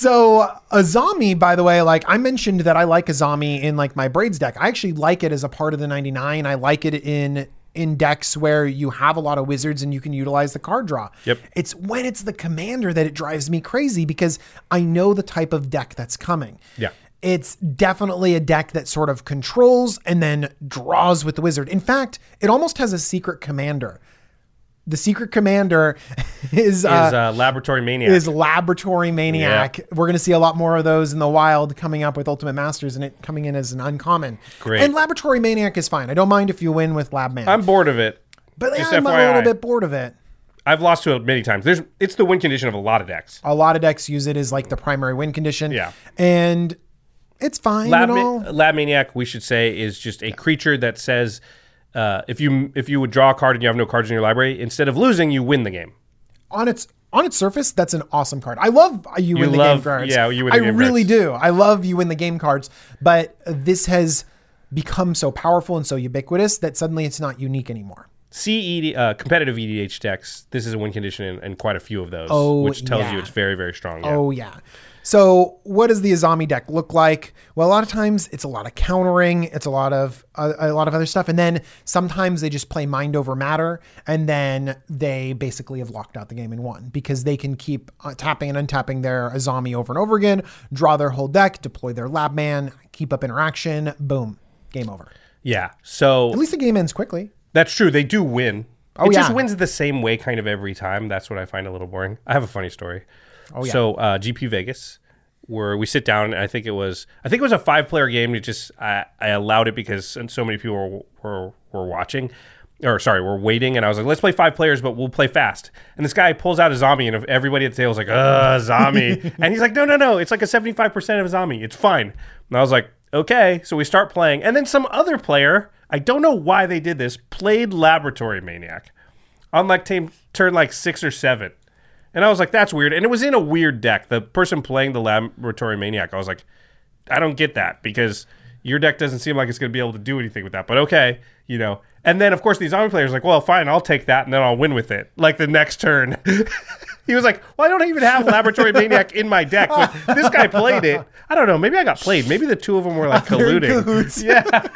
Speaker 4: So Azami, by the way, like I mentioned that I like Azami in like my Braids deck. I actually like it as a part of the ninety-nine. I like it in in decks where you have a lot of wizards and you can utilize the card draw.
Speaker 3: Yep.
Speaker 4: It's when it's the commander that it drives me crazy because I know the type of deck that's coming.
Speaker 3: Yeah.
Speaker 4: It's definitely a deck that sort of controls and then draws with the wizard. In fact, it almost has a secret commander. The secret commander is
Speaker 3: Is
Speaker 4: uh,
Speaker 3: uh, Laboratory Maniac.
Speaker 4: is Laboratory Maniac.
Speaker 3: Yeah.
Speaker 4: We're going to see a lot more of those in the wild coming up with Ultimate Masters and it coming in as an uncommon.
Speaker 3: Great.
Speaker 4: And Laboratory Maniac is fine. I don't mind if you win with Lab Man.
Speaker 3: I'm bored of it.
Speaker 4: but yeah,
Speaker 3: just
Speaker 4: I'm
Speaker 3: F
Speaker 4: a
Speaker 3: Y I.
Speaker 4: little bit bored of it.
Speaker 3: I've lost to it many times. There's it's the win condition of a lot of decks.
Speaker 4: A lot of decks use it as like the primary win condition.
Speaker 3: Yeah.
Speaker 4: And it's fine
Speaker 3: Lab,
Speaker 4: and all.
Speaker 3: Ma- Lab Maniac, we should say, is just a creature that says uh, if you if you would draw a card and you have no cards in your library, instead of losing, you win the game.
Speaker 4: on its on its surface, that's an awesome card. I love you, win the
Speaker 3: love-
Speaker 4: game cards.
Speaker 3: yeah, you win the
Speaker 4: I
Speaker 3: game
Speaker 4: really
Speaker 3: cards.
Speaker 4: do. I love you win the game cards. But this has become so powerful and so ubiquitous that suddenly it's not unique anymore.
Speaker 3: C E D, uh, competitive E D H decks, this is a win condition in, in quite a few of those,
Speaker 4: Oh,
Speaker 3: which tells
Speaker 4: yeah.
Speaker 3: you it's very, very strong. Yeah.
Speaker 4: Oh, yeah. So what does the Azami deck look like? Well, a lot of times it's a lot of countering. It's a lot of uh, a lot of other stuff. And then sometimes they just play mind over matter. And then they basically have locked out the game and won because they can keep uh, tapping and untapping their Azami over and over again, draw their whole deck, deploy their lab man, keep up interaction. Boom. Game over.
Speaker 3: Yeah. So
Speaker 4: At least the game ends quickly.
Speaker 3: that's true. They do win.
Speaker 4: Oh,
Speaker 3: it just
Speaker 4: yeah.
Speaker 3: wins the same way kind of every time. That's what I find a little boring. I have a funny story.
Speaker 4: Oh, yeah.
Speaker 3: So uh, G P Vegas, where we sit down, and I think it was I think it was a five player game. You just I, I allowed it because so many people were, were were watching, or sorry, were waiting, and I was like, let's play five players, but we'll play fast. And this guy pulls out a zombie, and everybody at the table was like, uh, zombie, and he's like, no, no, no, it's like a seventy five percent of a zombie. It's fine. And I was like, okay. So we start playing, and then some other player, I don't know why they did this, played Laboratory Maniac on like team turn like six or seven. And I was like, that's weird. And it was in a weird deck. The person playing the Laboratory Maniac, I was like, I don't get that because your deck doesn't seem like it's going to be able to do anything with that. But okay, you know. And then, of course, the zombie player's like, well, fine, I'll take that and then I'll win with it. Like the next turn. He was like, well, I don't even have Laboratory Maniac in my deck. But this guy played it. I don't know. Maybe I got played. Maybe the two of them were like
Speaker 4: They're in
Speaker 3: colluding.
Speaker 4: cahoots.
Speaker 3: Yeah.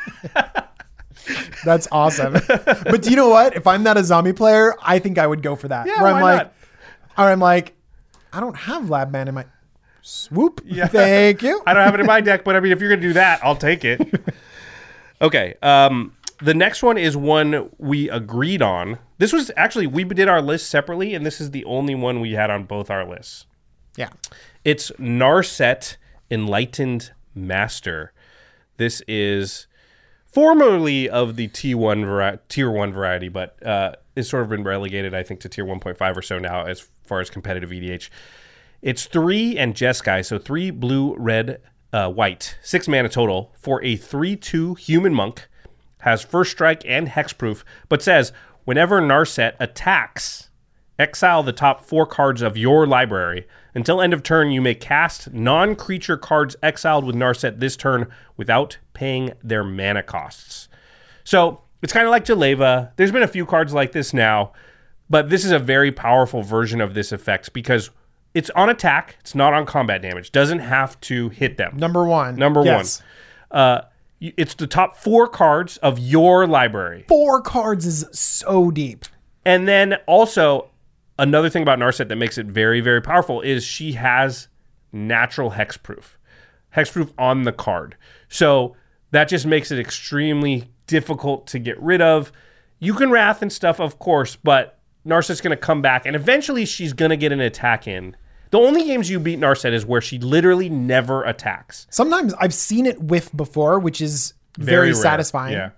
Speaker 4: That's awesome. But do you know what? If I'm not a zombie player, I think I would go for that.
Speaker 3: Yeah,
Speaker 4: Where I'm
Speaker 3: why
Speaker 4: like,
Speaker 3: not?
Speaker 4: or I'm like, I don't have Lab Man in my swoop.
Speaker 3: Yeah.
Speaker 4: Thank you.
Speaker 3: I don't have it in my deck, but I mean, if you're going to do that, I'll take it. Okay. Um, the next one is one we agreed on. This was actually, we did our list separately, and this is the only one we had on both our lists.
Speaker 4: Yeah.
Speaker 3: It's Narset Enlightened Master. This is formerly of the T one vari- tier one variety, but uh, is sort of been relegated, I think, to tier one point five or so now as far as competitive E D H. It's three and Jeskai, so three blue, red, uh, white, six mana total for a three two human monk. Has first strike and hexproof, but says whenever Narset attacks, exile the top four cards of your library. Until end of turn, you may cast non-creature cards exiled with Narset this turn without paying their mana costs. So it's kind of like Jaleva. There's been a few cards like this now, but this is a very powerful version of this effect because it's on attack. It's not on combat damage. Doesn't have to hit them.
Speaker 4: Number one.
Speaker 3: Number
Speaker 4: yes.
Speaker 3: one. Uh, It's the top four cards of your library.
Speaker 4: Four cards is so deep.
Speaker 3: And then also, another thing about Narset that makes it very, very powerful is she has natural hexproof. Hexproof on the card. So that just makes it extremely difficult to get rid of. You can Wrath and stuff, of course, but Narset's going to come back, and eventually she's going to get an attack in. The only games you beat Narset is where she literally never attacks.
Speaker 4: Sometimes I've seen it whiff before, which is very,
Speaker 3: Very rare.
Speaker 4: satisfying.
Speaker 3: Yeah.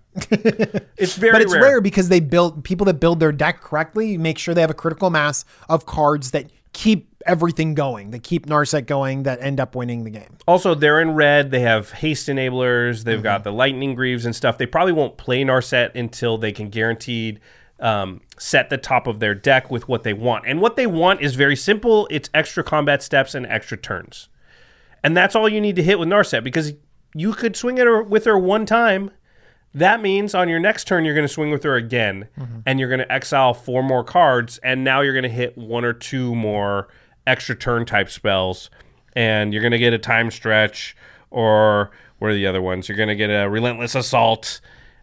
Speaker 3: It's very
Speaker 4: But it's
Speaker 3: rare.
Speaker 4: rare because they build people that build their deck correctly make sure they have a critical mass of cards that keep everything going, that keep Narset going, that end up winning the game.
Speaker 3: Also, they're in red. They have haste enablers. They've mm-hmm. got the lightning greaves and stuff. They probably won't play Narset until they can guaranteed um, set the top of their deck with what they want. And what they want is very simple. It's extra combat steps and extra turns. And that's all you need to hit with Narset, because you could swing it with her one time. That means on your next turn, you're going to swing with her again, mm-hmm. and you're going to exile four more cards, and now you're going to hit one or two more extra turn type spells, and you're going to get a time stretch, or what are the other ones? You're going to get a relentless assault,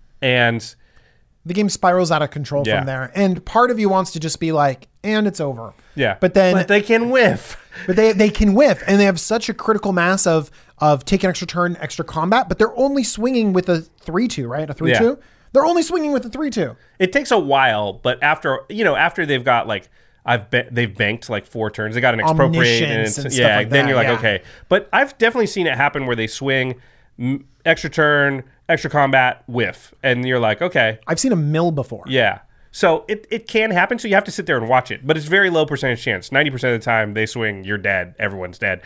Speaker 3: and
Speaker 4: the game spirals out of control
Speaker 3: yeah.
Speaker 4: from there. And part of you wants to just be like, and it's over.
Speaker 3: Yeah.
Speaker 4: But then
Speaker 3: but they can whiff.
Speaker 4: But they they can whiff, and they have such a critical mass of of take an extra turn, extra combat, but they're only swinging with a three two, right? A three two? Yeah. They're only swinging with a three two.
Speaker 3: It takes a while, but after, you know, after they've got like, I've be- they've banked like four turns, they got an expropriate, and, it's,
Speaker 4: and
Speaker 3: yeah,
Speaker 4: like
Speaker 3: then
Speaker 4: that,
Speaker 3: you're like,
Speaker 4: yeah.
Speaker 3: okay. But I've definitely seen it happen where they swing m- extra turn, extra combat, whiff, and you're like, okay.
Speaker 4: I've seen a mill before.
Speaker 3: Yeah. So it, it can happen, so you have to sit there and watch it. But it's very low percentage chance. ninety percent of the time they swing, you're dead. Everyone's dead.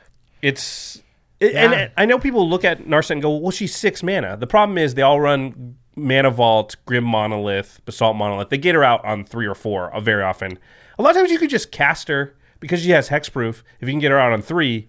Speaker 3: It's... It,
Speaker 4: yeah.
Speaker 3: And I know people look at Narset and go, well, she's six mana. The problem is they all run Mana Vault, Grim Monolith, Basalt Monolith. They get her out on three or four uh, very often. A lot of times you could just cast her because she has hexproof, if you can get her out on three.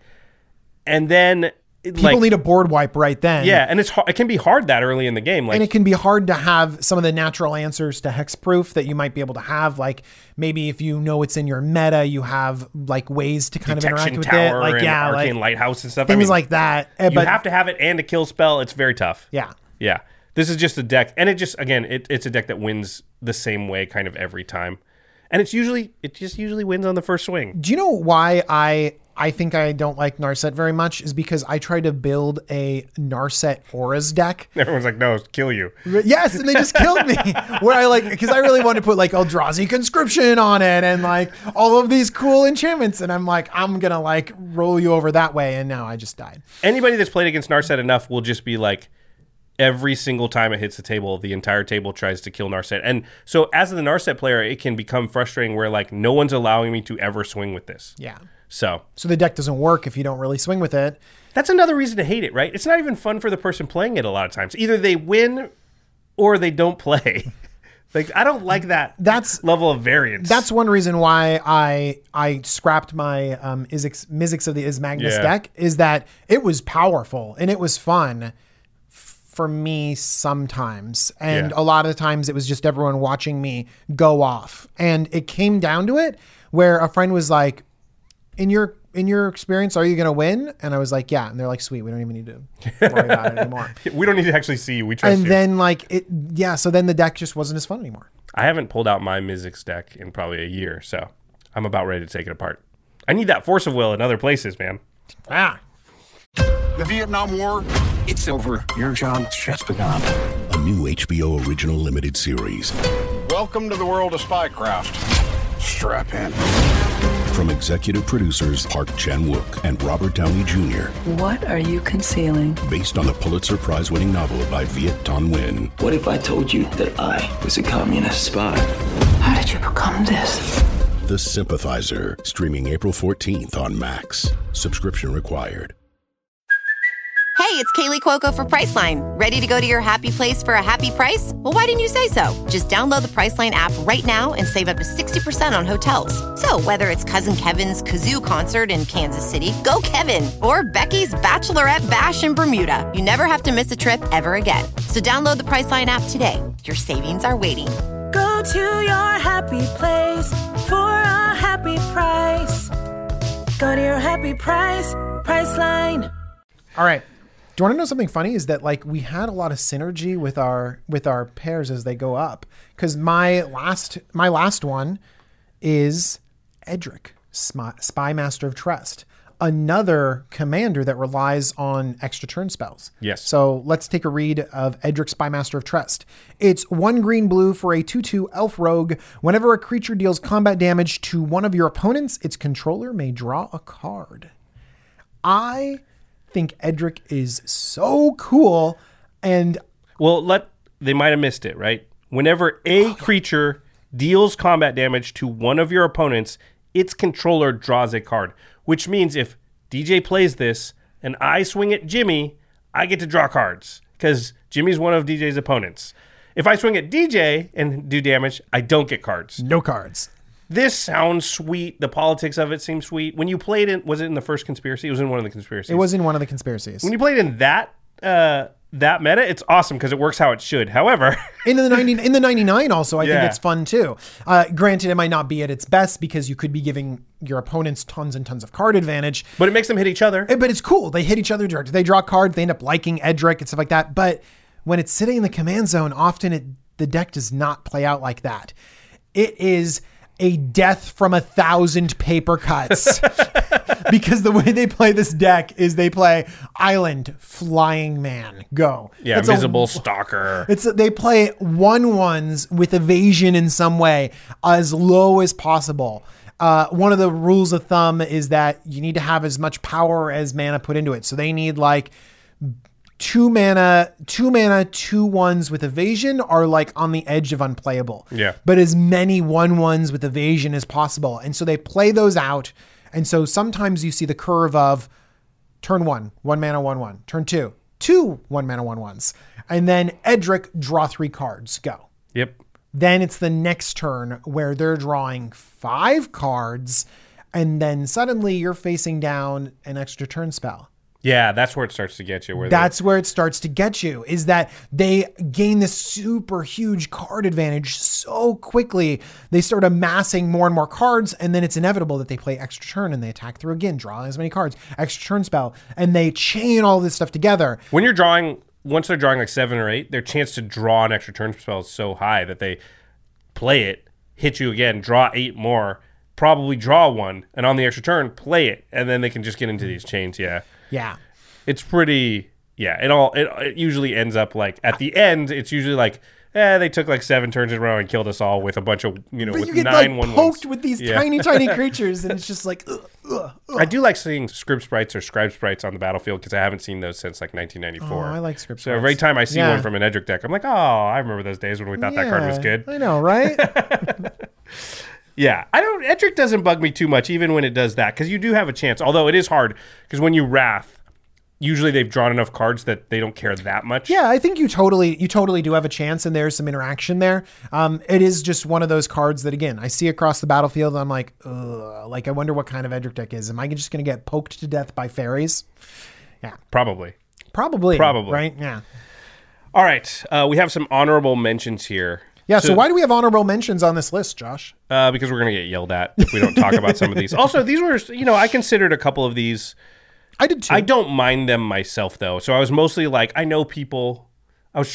Speaker 3: And then...
Speaker 4: People
Speaker 3: like,
Speaker 4: need a board wipe right then.
Speaker 3: Yeah, and it's hard, it can be hard that early in the game. Like,
Speaker 4: and it can be hard to have some of the natural answers to hexproof that you might be able to have. Like maybe if you know it's in your meta, you have like ways to kind of interact with it. Like
Speaker 3: and
Speaker 4: yeah,
Speaker 3: Arcane
Speaker 4: like
Speaker 3: Lighthouse and stuff.
Speaker 4: Things
Speaker 3: I mean,
Speaker 4: like that.
Speaker 3: You
Speaker 4: but,
Speaker 3: have to have it and a kill spell. It's very tough.
Speaker 4: Yeah.
Speaker 3: Yeah. This is just a deck. And it just, again, it, it's a deck that wins the same way kind of every time. And it's usually, it just usually wins on the first swing.
Speaker 4: Do you know why I... I think I don't like Narset very much is because I tried to build a Narset Auras deck.
Speaker 3: Everyone's like, no, kill you.
Speaker 4: Yes, and they just killed me. Where I like, because I really wanted to put like Eldrazi Conscription on it and like all of these cool enchantments. And I'm like, I'm going to like roll you over that way. And now I just died.
Speaker 3: Anybody that's played against Narset enough will just be like, every single time it hits the table, the entire table tries to kill Narset. And so as the Narset player, it can become frustrating where like no one's allowing me to ever swing with this.
Speaker 4: Yeah.
Speaker 3: So
Speaker 4: so the deck doesn't work if you don't really swing with it.
Speaker 3: That's another reason to hate it, right? It's not even fun for the person playing it a lot of times. Either they win or they don't play. Like, I don't like that
Speaker 4: that's,
Speaker 3: level of variance.
Speaker 4: That's one reason why I I scrapped my um, Mizzix, Mizzix of the Ismagnus
Speaker 3: yeah.
Speaker 4: deck, is that it was powerful and it was fun for me sometimes. And
Speaker 3: yeah.
Speaker 4: a lot of the times it was just everyone watching me go off. And it came down to it where a friend was like, in your in your experience, are you going to win? And I was like, yeah. And they're like, sweet, we don't even need to worry about it anymore.
Speaker 3: We don't need to actually see you. We trust
Speaker 4: and
Speaker 3: you.
Speaker 4: And then like, it, yeah, so then the deck just wasn't as fun anymore.
Speaker 3: I haven't pulled out my Mizzix deck in probably a year, so I'm about ready to take it apart. I need that Force of Will in other places, man.
Speaker 4: Ah.
Speaker 5: The Vietnam War, it's over. Your job's just begun.
Speaker 6: A new H B O original limited series.
Speaker 5: Welcome to the world of Spycraft. Strap in.
Speaker 6: From executive producers Park Chan-wook and Robert Downey Junior
Speaker 7: What are you concealing?
Speaker 6: Based on the Pulitzer Prize-winning novel by Viet Thanh Nguyen.
Speaker 8: What if I told you that I was a communist spy?
Speaker 7: How did you become this?
Speaker 6: The Sympathizer, streaming April fourteenth on Max. Subscription required.
Speaker 9: Hey, it's Kaylee Cuoco for Priceline. Ready to go to your happy place for a happy price? Well, why didn't you say so? Just download the Priceline app right now and save up to sixty percent on hotels. So whether it's Cousin Kevin's Kazoo Concert in Kansas City, go Kevin, or Becky's Bachelorette Bash in Bermuda, you never have to miss a trip ever again. So download the Priceline app today. Your savings are waiting.
Speaker 10: Go to your happy place for a happy price. Go to your happy price, Priceline.
Speaker 4: All right. Do you want to know something funny? Is that like we had a lot of synergy with our with our pairs as they go up. Because my last my last one is Edric, Spy, Spy Master of Trust, another commander that relies on extra turn spells.
Speaker 3: Yes.
Speaker 4: So let's take a read of Edric, Spy Master of Trust. It's one green blue for a two two elf rogue. Whenever a creature deals combat damage to one of your opponents, its controller may draw a card. I think Edric is so cool, and
Speaker 3: well, let they might have missed it, right? Whenever a creature deals combat damage to one of your opponents, its controller draws a card, which means if D J plays this and I swing at Jimmy, I get to draw cards because Jimmy's one of D J's opponents. If I swing at D J and do damage, I don't get cards.
Speaker 4: No cards.
Speaker 3: This sounds sweet. The politics of it seems sweet. When you played it, was it in the first conspiracy? It was in one of the conspiracies.
Speaker 4: It was in one of the conspiracies.
Speaker 3: When you played in that uh, that meta, it's awesome because it works how it should. However,
Speaker 4: in the ninety in the ninety-nine also, I
Speaker 3: yeah.
Speaker 4: think it's fun too. Uh, granted, it might not be at its best because you could be giving your opponents tons and tons of card advantage.
Speaker 3: But it makes them hit each other.
Speaker 4: But it's cool. They hit each other direct. They draw cards. They end up liking Edric and stuff like that. But when it's sitting in the command zone, often it, the deck does not play out like that. It is a death from a thousand paper cuts because the way they play this deck is they play Island, Flying Man, go.
Speaker 3: Yeah,
Speaker 4: That's
Speaker 3: Visible
Speaker 4: a,
Speaker 3: Stalker.
Speaker 4: It's a, they play one ones with evasion in some way as low as possible. Uh, one of the rules of thumb is that you need to have as much power as mana put into it. So they need like two mana, two mana, two ones with evasion are like on the edge of unplayable.
Speaker 3: Yeah.
Speaker 4: But as many one ones with evasion as possible. And so they play those out. And so sometimes you see the curve of turn one, one mana, one, one. Turn two, two, one mana, one, ones. And then Edric, draw three cards, go.
Speaker 3: Yep.
Speaker 4: Then it's the next turn where they're drawing five cards. And then suddenly you're facing down an extra turn spell.
Speaker 3: Yeah, that's where it starts to get you. Where
Speaker 4: that's where it starts to get you, is that they gain this super huge card advantage so quickly. They start amassing more and more cards, and then it's inevitable that they play extra turn and they attack through again, draw as many cards, extra turn spell, and they chain all this stuff together.
Speaker 3: When you're drawing, once they're drawing like seven or eight, their chance to draw an extra turn spell is so high that they play it, hit you again, draw eight more, probably draw one, and on the extra turn, play it, and then they can just get into these chains, yeah.
Speaker 4: Yeah.
Speaker 3: It's pretty, yeah, it all, it, it usually ends up like, at the end, it's usually like, eh, they took like seven turns in a row and killed us all with a bunch of, you know,
Speaker 4: but
Speaker 3: with
Speaker 4: you get
Speaker 3: nine
Speaker 4: like
Speaker 3: one
Speaker 4: poked
Speaker 3: ones.
Speaker 4: with these
Speaker 3: Yeah.
Speaker 4: tiny, tiny creatures, and it's just like, ugh, ugh, ugh.
Speaker 3: I do like seeing script sprites or scribe sprites on the battlefield because I haven't seen those since like nineteen ninety-four.
Speaker 4: Oh, I like script
Speaker 3: So
Speaker 4: sprites.
Speaker 3: every time I see
Speaker 4: Yeah.
Speaker 3: one from an Edric deck, I'm like, oh, I remember those days when we thought that card was
Speaker 4: Yeah,
Speaker 3: good.
Speaker 4: I know, right?
Speaker 3: Yeah, I don't. Edric doesn't bug me too much, even when it does that, because you do have a chance. Although it is hard, because when you Wrath, usually they've drawn enough cards that they don't care that much.
Speaker 4: Yeah, I think you totally, you totally do have a chance, and there's some interaction there. Um, it is just one of those cards that, again, I see across the battlefield, and I'm like, ugh, like I wonder what kind of Edric deck is. Am I just going to get poked to death by fairies? Yeah,
Speaker 3: Probably.
Speaker 4: probably,
Speaker 3: Probably.
Speaker 4: right? Yeah,
Speaker 3: All right, uh, we have some honorable mentions here.
Speaker 4: yeah. So, why do we have honorable mentions on this list, Josh?
Speaker 3: Uh, because we're going to get yelled at if we don't talk about some of these. Also, these were, you know, I considered a couple of these.
Speaker 4: I did too.
Speaker 3: I don't mind them myself, though. So I was mostly like, I know people. I was,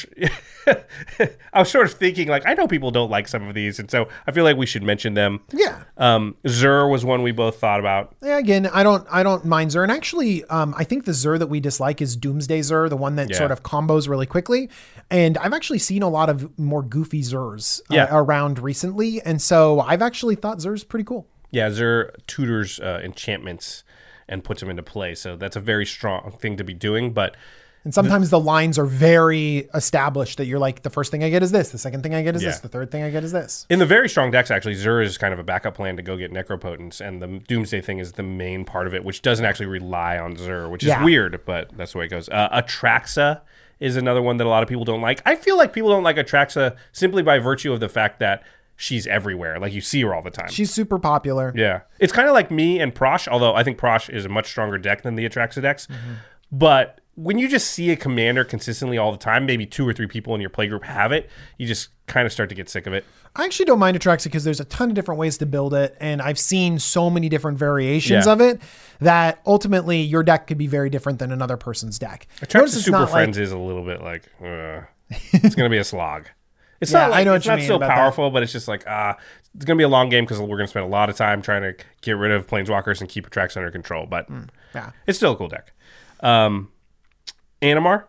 Speaker 3: I was sort of thinking like, I know people don't like some of these, and so I feel like we should mention them.
Speaker 4: Yeah.
Speaker 3: Um, Zur was one we both thought about.
Speaker 4: Yeah, again, I don't, I don't mind Zur, and actually, um, I think the Zur that we dislike is Doomsday Zur, the one that
Speaker 3: Yeah.
Speaker 4: sort of combos really quickly. And I've actually seen a lot of more goofy Zurs uh,
Speaker 3: Yeah.
Speaker 4: around recently, and so I've actually thought Zur's pretty cool.
Speaker 3: Yeah, Zur tutors uh, enchantments and puts them into play. So that's a very strong thing to be doing. But
Speaker 4: And sometimes the lines are very established that you're like, the first thing I get is this. The second thing I get is
Speaker 3: Yeah.
Speaker 4: this. The third thing I get is this.
Speaker 3: in the very strong decks, actually, Zur is kind of a backup plan to go get Necropotence. And the Doomsday thing is the main part of it, which doesn't actually rely on Zur, which is
Speaker 4: Yeah.
Speaker 3: weird, but that's the way it goes. Uh, Atraxa is another one that a lot of people don't like. I feel like people don't like Atraxa simply by virtue of the fact that she's everywhere. Like, you see her all the time.
Speaker 4: She's super popular.
Speaker 3: Yeah. It's kind of like me and Prosh, although I think Prosh is a much stronger deck than the Atraxa decks.
Speaker 4: Mm-hmm.
Speaker 3: But when you just see a commander consistently all the time, maybe two or three people in your playgroup have it, you just kind of start to get sick of it.
Speaker 4: I actually don't mind Atraxa because there's a ton of different ways to build it. And I've seen so many different variations
Speaker 3: Yeah.
Speaker 4: of it that ultimately your deck could be very different than another person's deck.
Speaker 3: Atraxa
Speaker 4: Notice it's
Speaker 3: Super
Speaker 4: not
Speaker 3: Friends
Speaker 4: like-
Speaker 3: is a little bit like, uh, it's going to be a slog. It's
Speaker 4: Yeah,
Speaker 3: not like,
Speaker 4: I know
Speaker 3: it's
Speaker 4: what you
Speaker 3: not
Speaker 4: mean
Speaker 3: so
Speaker 4: about that.
Speaker 3: powerful, but it's just like, ah, it's going to be a long game because we're going to spend a lot of time trying to get rid of Planeswalkers and keep Atraxa under control. But
Speaker 4: yeah.
Speaker 3: it's still a cool deck. Um, Animar?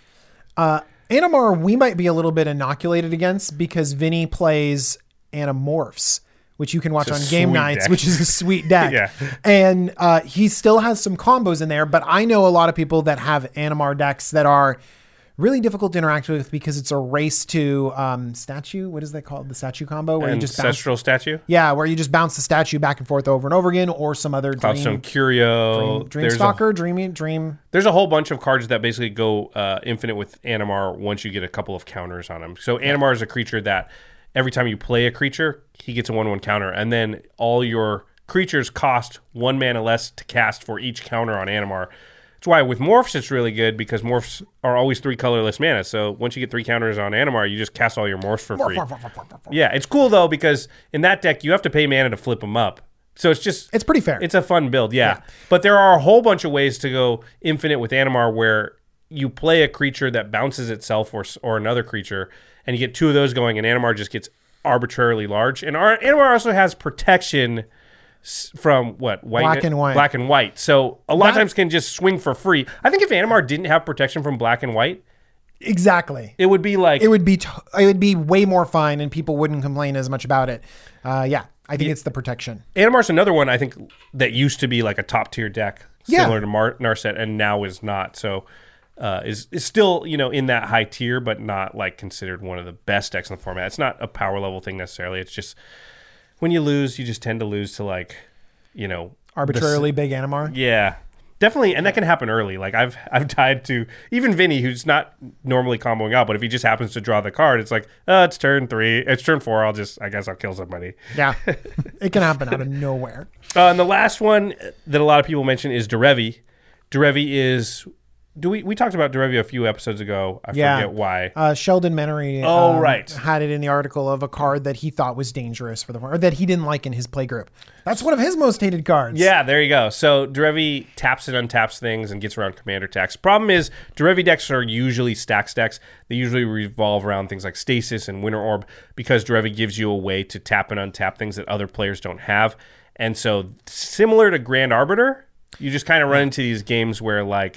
Speaker 4: Uh, Animar, we might be a little bit inoculated against because Vinny plays Animorphs, which you can watch
Speaker 3: It's a
Speaker 4: on game
Speaker 3: sweet
Speaker 4: nights,
Speaker 3: deck.
Speaker 4: which is a sweet deck.
Speaker 3: Yeah.
Speaker 4: And uh, he still has some combos in there, but I know a lot of people that have Animar decks that are really difficult to interact with because it's a race to um, statue. What is that called? The statue combo where you just bounce.
Speaker 3: Ancestral Statue?
Speaker 4: Yeah, where you just bounce the statue back and forth over and over again, or some other
Speaker 3: Cloudstone
Speaker 4: dream,
Speaker 3: Curio.
Speaker 4: dream, dream
Speaker 3: There's a-
Speaker 4: stalker, dreamy dream.
Speaker 3: There's a whole bunch of cards that basically go uh, infinite with Animar once you get a couple of counters on him. So Animar is a creature that every time you play a creature, he gets a one one counter, and then all your creatures cost one mana less to cast for each counter on Animar. That's why with Morphs it's really good because Morphs are always three colorless mana. So once you get three counters on Animar, you just cast all your Morphs for free. Yeah, it's cool though because in that deck you have to pay mana to flip them up. So it's just
Speaker 4: It's pretty fair.
Speaker 3: It's a fun build, yeah. But there are a whole bunch of ways to go infinite with Animar where you play a creature that bounces itself or or another creature, and you get two of those going, and Animar just gets arbitrarily large. And our, Animar also has protection s- from what white
Speaker 4: Black and white.
Speaker 3: black and white. So a lot of
Speaker 4: That-
Speaker 3: times can just swing for free. I think if Animar didn't have protection from black and white,
Speaker 4: Exactly.
Speaker 3: it would be like
Speaker 4: It would be t- it would be way more fun, and people wouldn't complain as much about it. Uh, yeah, I think it's the protection.
Speaker 3: Animar's another one I think that used to be like a top tier deck,
Speaker 4: Yeah.
Speaker 3: similar to Mar- Narset, and now is not. So uh, is is still you know in that high tier, but not like considered one of the best decks in the format. It's not a power level thing necessarily. It's just when you lose, you just tend to lose to like you know
Speaker 4: Arbitrarily
Speaker 3: the,
Speaker 4: big Animar.
Speaker 3: yeah. Definitely, and that can happen early. Like I've I've died to even Vinny, who's not normally comboing out, but if he just happens to draw the card, it's like, oh, it's turn three, it's turn four. I'll just, I guess, I'll kill somebody.
Speaker 4: Yeah, it can happen out of nowhere.
Speaker 3: Uh, and the last one that a lot of people mention is Derevi. Derevi is. Do we we talked about Derevi a few episodes ago? I
Speaker 4: Yeah.
Speaker 3: forget why.
Speaker 4: Uh, Sheldon Menery
Speaker 3: Oh,
Speaker 4: um,
Speaker 3: right.
Speaker 4: had it in the article of a card that he thought was dangerous for the or that he didn't like in his play group. That's one of his most hated cards.
Speaker 3: Yeah, there you go. So Derevi taps and untaps things and gets around commander attacks. Problem is, Derevi decks are usually stacks decks. They usually revolve around things like Stasis and Winter Orb because Derevi gives you a way to tap and untap things that other players don't have. And so, similar to Grand Arbiter, you just kind of run into these games where, like,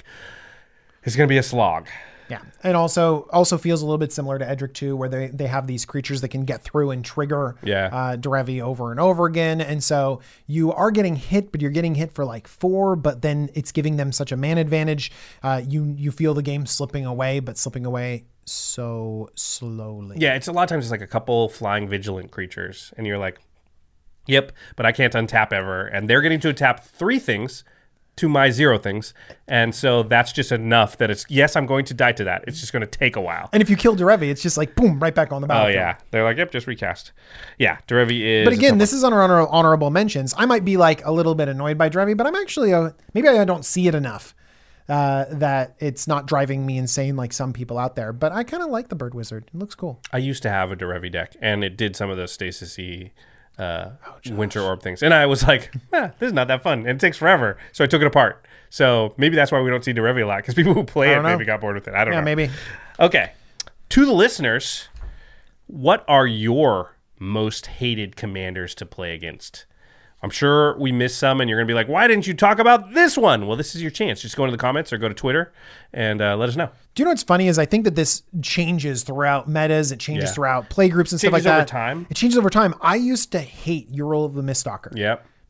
Speaker 3: it's going to be a slog.
Speaker 4: Yeah, and also also feels a little bit similar to Edric two, where they, they have these creatures that can get through and trigger
Speaker 3: Yeah.
Speaker 4: uh, Derevi over and over again, and so you are getting hit, but you're getting hit for like four, but then it's giving them such a man advantage. Uh, you you feel the game slipping away, but slipping away so slowly.
Speaker 3: Yeah, it's a lot of times it's like a couple flying vigilant creatures, and you're like, yep, but I can't untap ever. And they're getting to tap three things to my zero things. And so that's just enough that it's, yes, I'm going to die to that. It's just going to take a while.
Speaker 4: And if you kill Derevi, it's just like boom, right back on the
Speaker 3: Oh,
Speaker 4: battlefield.
Speaker 3: yeah. They're like, yep, just recast. Yeah, Derevi is.
Speaker 4: But again, this is under honor- honorable mentions. I might be like a little bit annoyed by Derevi, but I'm actually a, maybe I don't see it enough uh, that it's not driving me insane like some people out there. But I kind of like the Bird Wizard. It looks cool.
Speaker 3: I used to have a Derevi deck, and it did some of those stasis-y uh, Winter Orb things. And I was like, eh, this is not that fun. And it takes forever. So I took it apart. So maybe that's why we don't see Derevi a lot, because people who play
Speaker 4: I
Speaker 3: it
Speaker 4: don't know.
Speaker 3: maybe got bored with it. I don't
Speaker 4: Yeah,
Speaker 3: know.
Speaker 4: maybe.
Speaker 3: Okay. To the listeners, what are your most hated commanders to play against? I'm sure we missed some, and you're going to be like, why didn't you talk about this one? Well, this is your chance. Just go into the comments or go to Twitter and uh, let us know.
Speaker 4: Do you know what's funny is I think that this changes throughout metas. It changes
Speaker 3: Yeah.
Speaker 4: throughout play groups and stuff like
Speaker 3: Changes over
Speaker 4: that.
Speaker 3: time.
Speaker 4: It changes over time. I used to hate Ural of the Miststalker.
Speaker 3: Yep.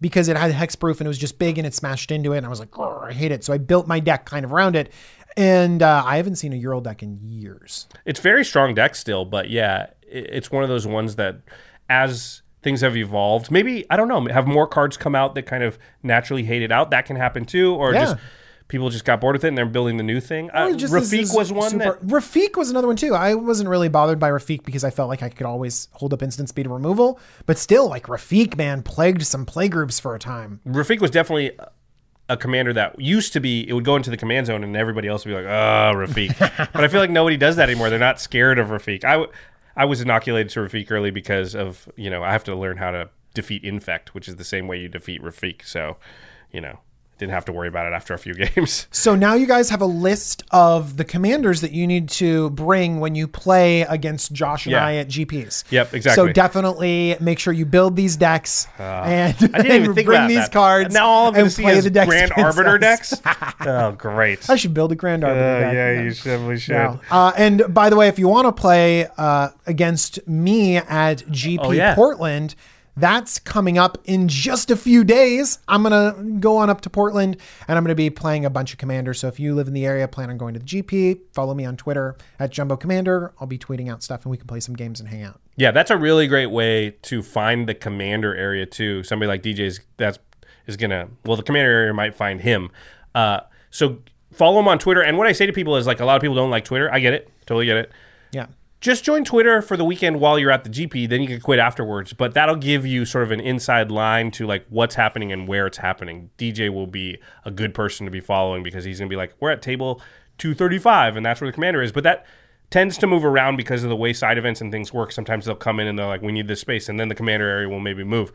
Speaker 4: because it had hexproof and it was just big and it smashed into it. And I was like, oh, I hate it. So I built my deck kind of around it. And uh, I haven't seen a Ural deck in years.
Speaker 3: It's very strong deck still, but yeah, it, it's one of those ones that as things have evolved, maybe, I don't know, have more cards come out that kind of naturally hate it out. That can happen too. Or
Speaker 4: Yeah.
Speaker 3: just people just got bored with it and they're building the new thing. Uh,
Speaker 4: Or just this
Speaker 3: Rafiq
Speaker 4: is
Speaker 3: was one
Speaker 4: super-
Speaker 3: that...
Speaker 4: Rafiq was another one too. I wasn't really bothered by Rafiq because I felt like I could always hold up instant speed removal. But still, like Rafiq, man, plagued some play groups for a time.
Speaker 3: Rafiq was definitely a commander that used to be, it would go into the command zone and everybody else would be like, oh, Rafiq. But I feel like nobody does that anymore. They're not scared of Rafiq. I, w- I was inoculated to Rafiq early because of, you know, I have to learn how to defeat Infect, which is the same way you defeat Rafiq. So, you know, didn't have to worry about it after a few games.
Speaker 4: So now you guys have a list of the commanders that you need to bring when you play against Josh and
Speaker 3: Yeah.
Speaker 4: I at G Ps.
Speaker 3: Yep, exactly.
Speaker 4: So definitely make sure you build these decks uh, and,
Speaker 3: I didn't even
Speaker 4: and
Speaker 3: think
Speaker 4: bring
Speaker 3: about
Speaker 4: these
Speaker 3: that.
Speaker 4: cards.
Speaker 3: Now all I'm going
Speaker 4: and
Speaker 3: to see
Speaker 4: play
Speaker 3: is
Speaker 4: the decks
Speaker 3: Grand
Speaker 4: against
Speaker 3: Arbiter
Speaker 4: us.
Speaker 3: decks. Oh, great.
Speaker 4: I should build a Grand Arbiter
Speaker 3: Uh,
Speaker 4: deck.
Speaker 3: yeah, you should. We should.
Speaker 4: Yeah. Uh, and by the way, if you want to play uh, against me at G P
Speaker 3: Oh, yeah.
Speaker 4: Portland, that's coming up in just a few days. I'm going to go on up to Portland and I'm going to be playing a bunch of commanders. So if you live in the area, plan on going to the G P, follow me on Twitter at Jumbo Commander. I'll be tweeting out stuff and we can play some games and hang out.
Speaker 3: Yeah, that's a really great way to find the commander area too. Somebody like D J's that's is gonna well, the commander area might find him. Uh, so follow him on Twitter. And what I say to people is like a lot of people don't like Twitter. I get it, totally get it.
Speaker 4: Yeah.
Speaker 3: Just join Twitter for the weekend while you're at the G P. Then you can quit afterwards. But that'll give you sort of an inside line to like what's happening and where it's happening. D J will be a good person to be following because he's gonna be like, we're at table two thirty-five, and that's where the commander is. But that tends to move around because of the way side events and things work. Sometimes they'll come in and they're like, we need this space, and then the commander area will maybe move.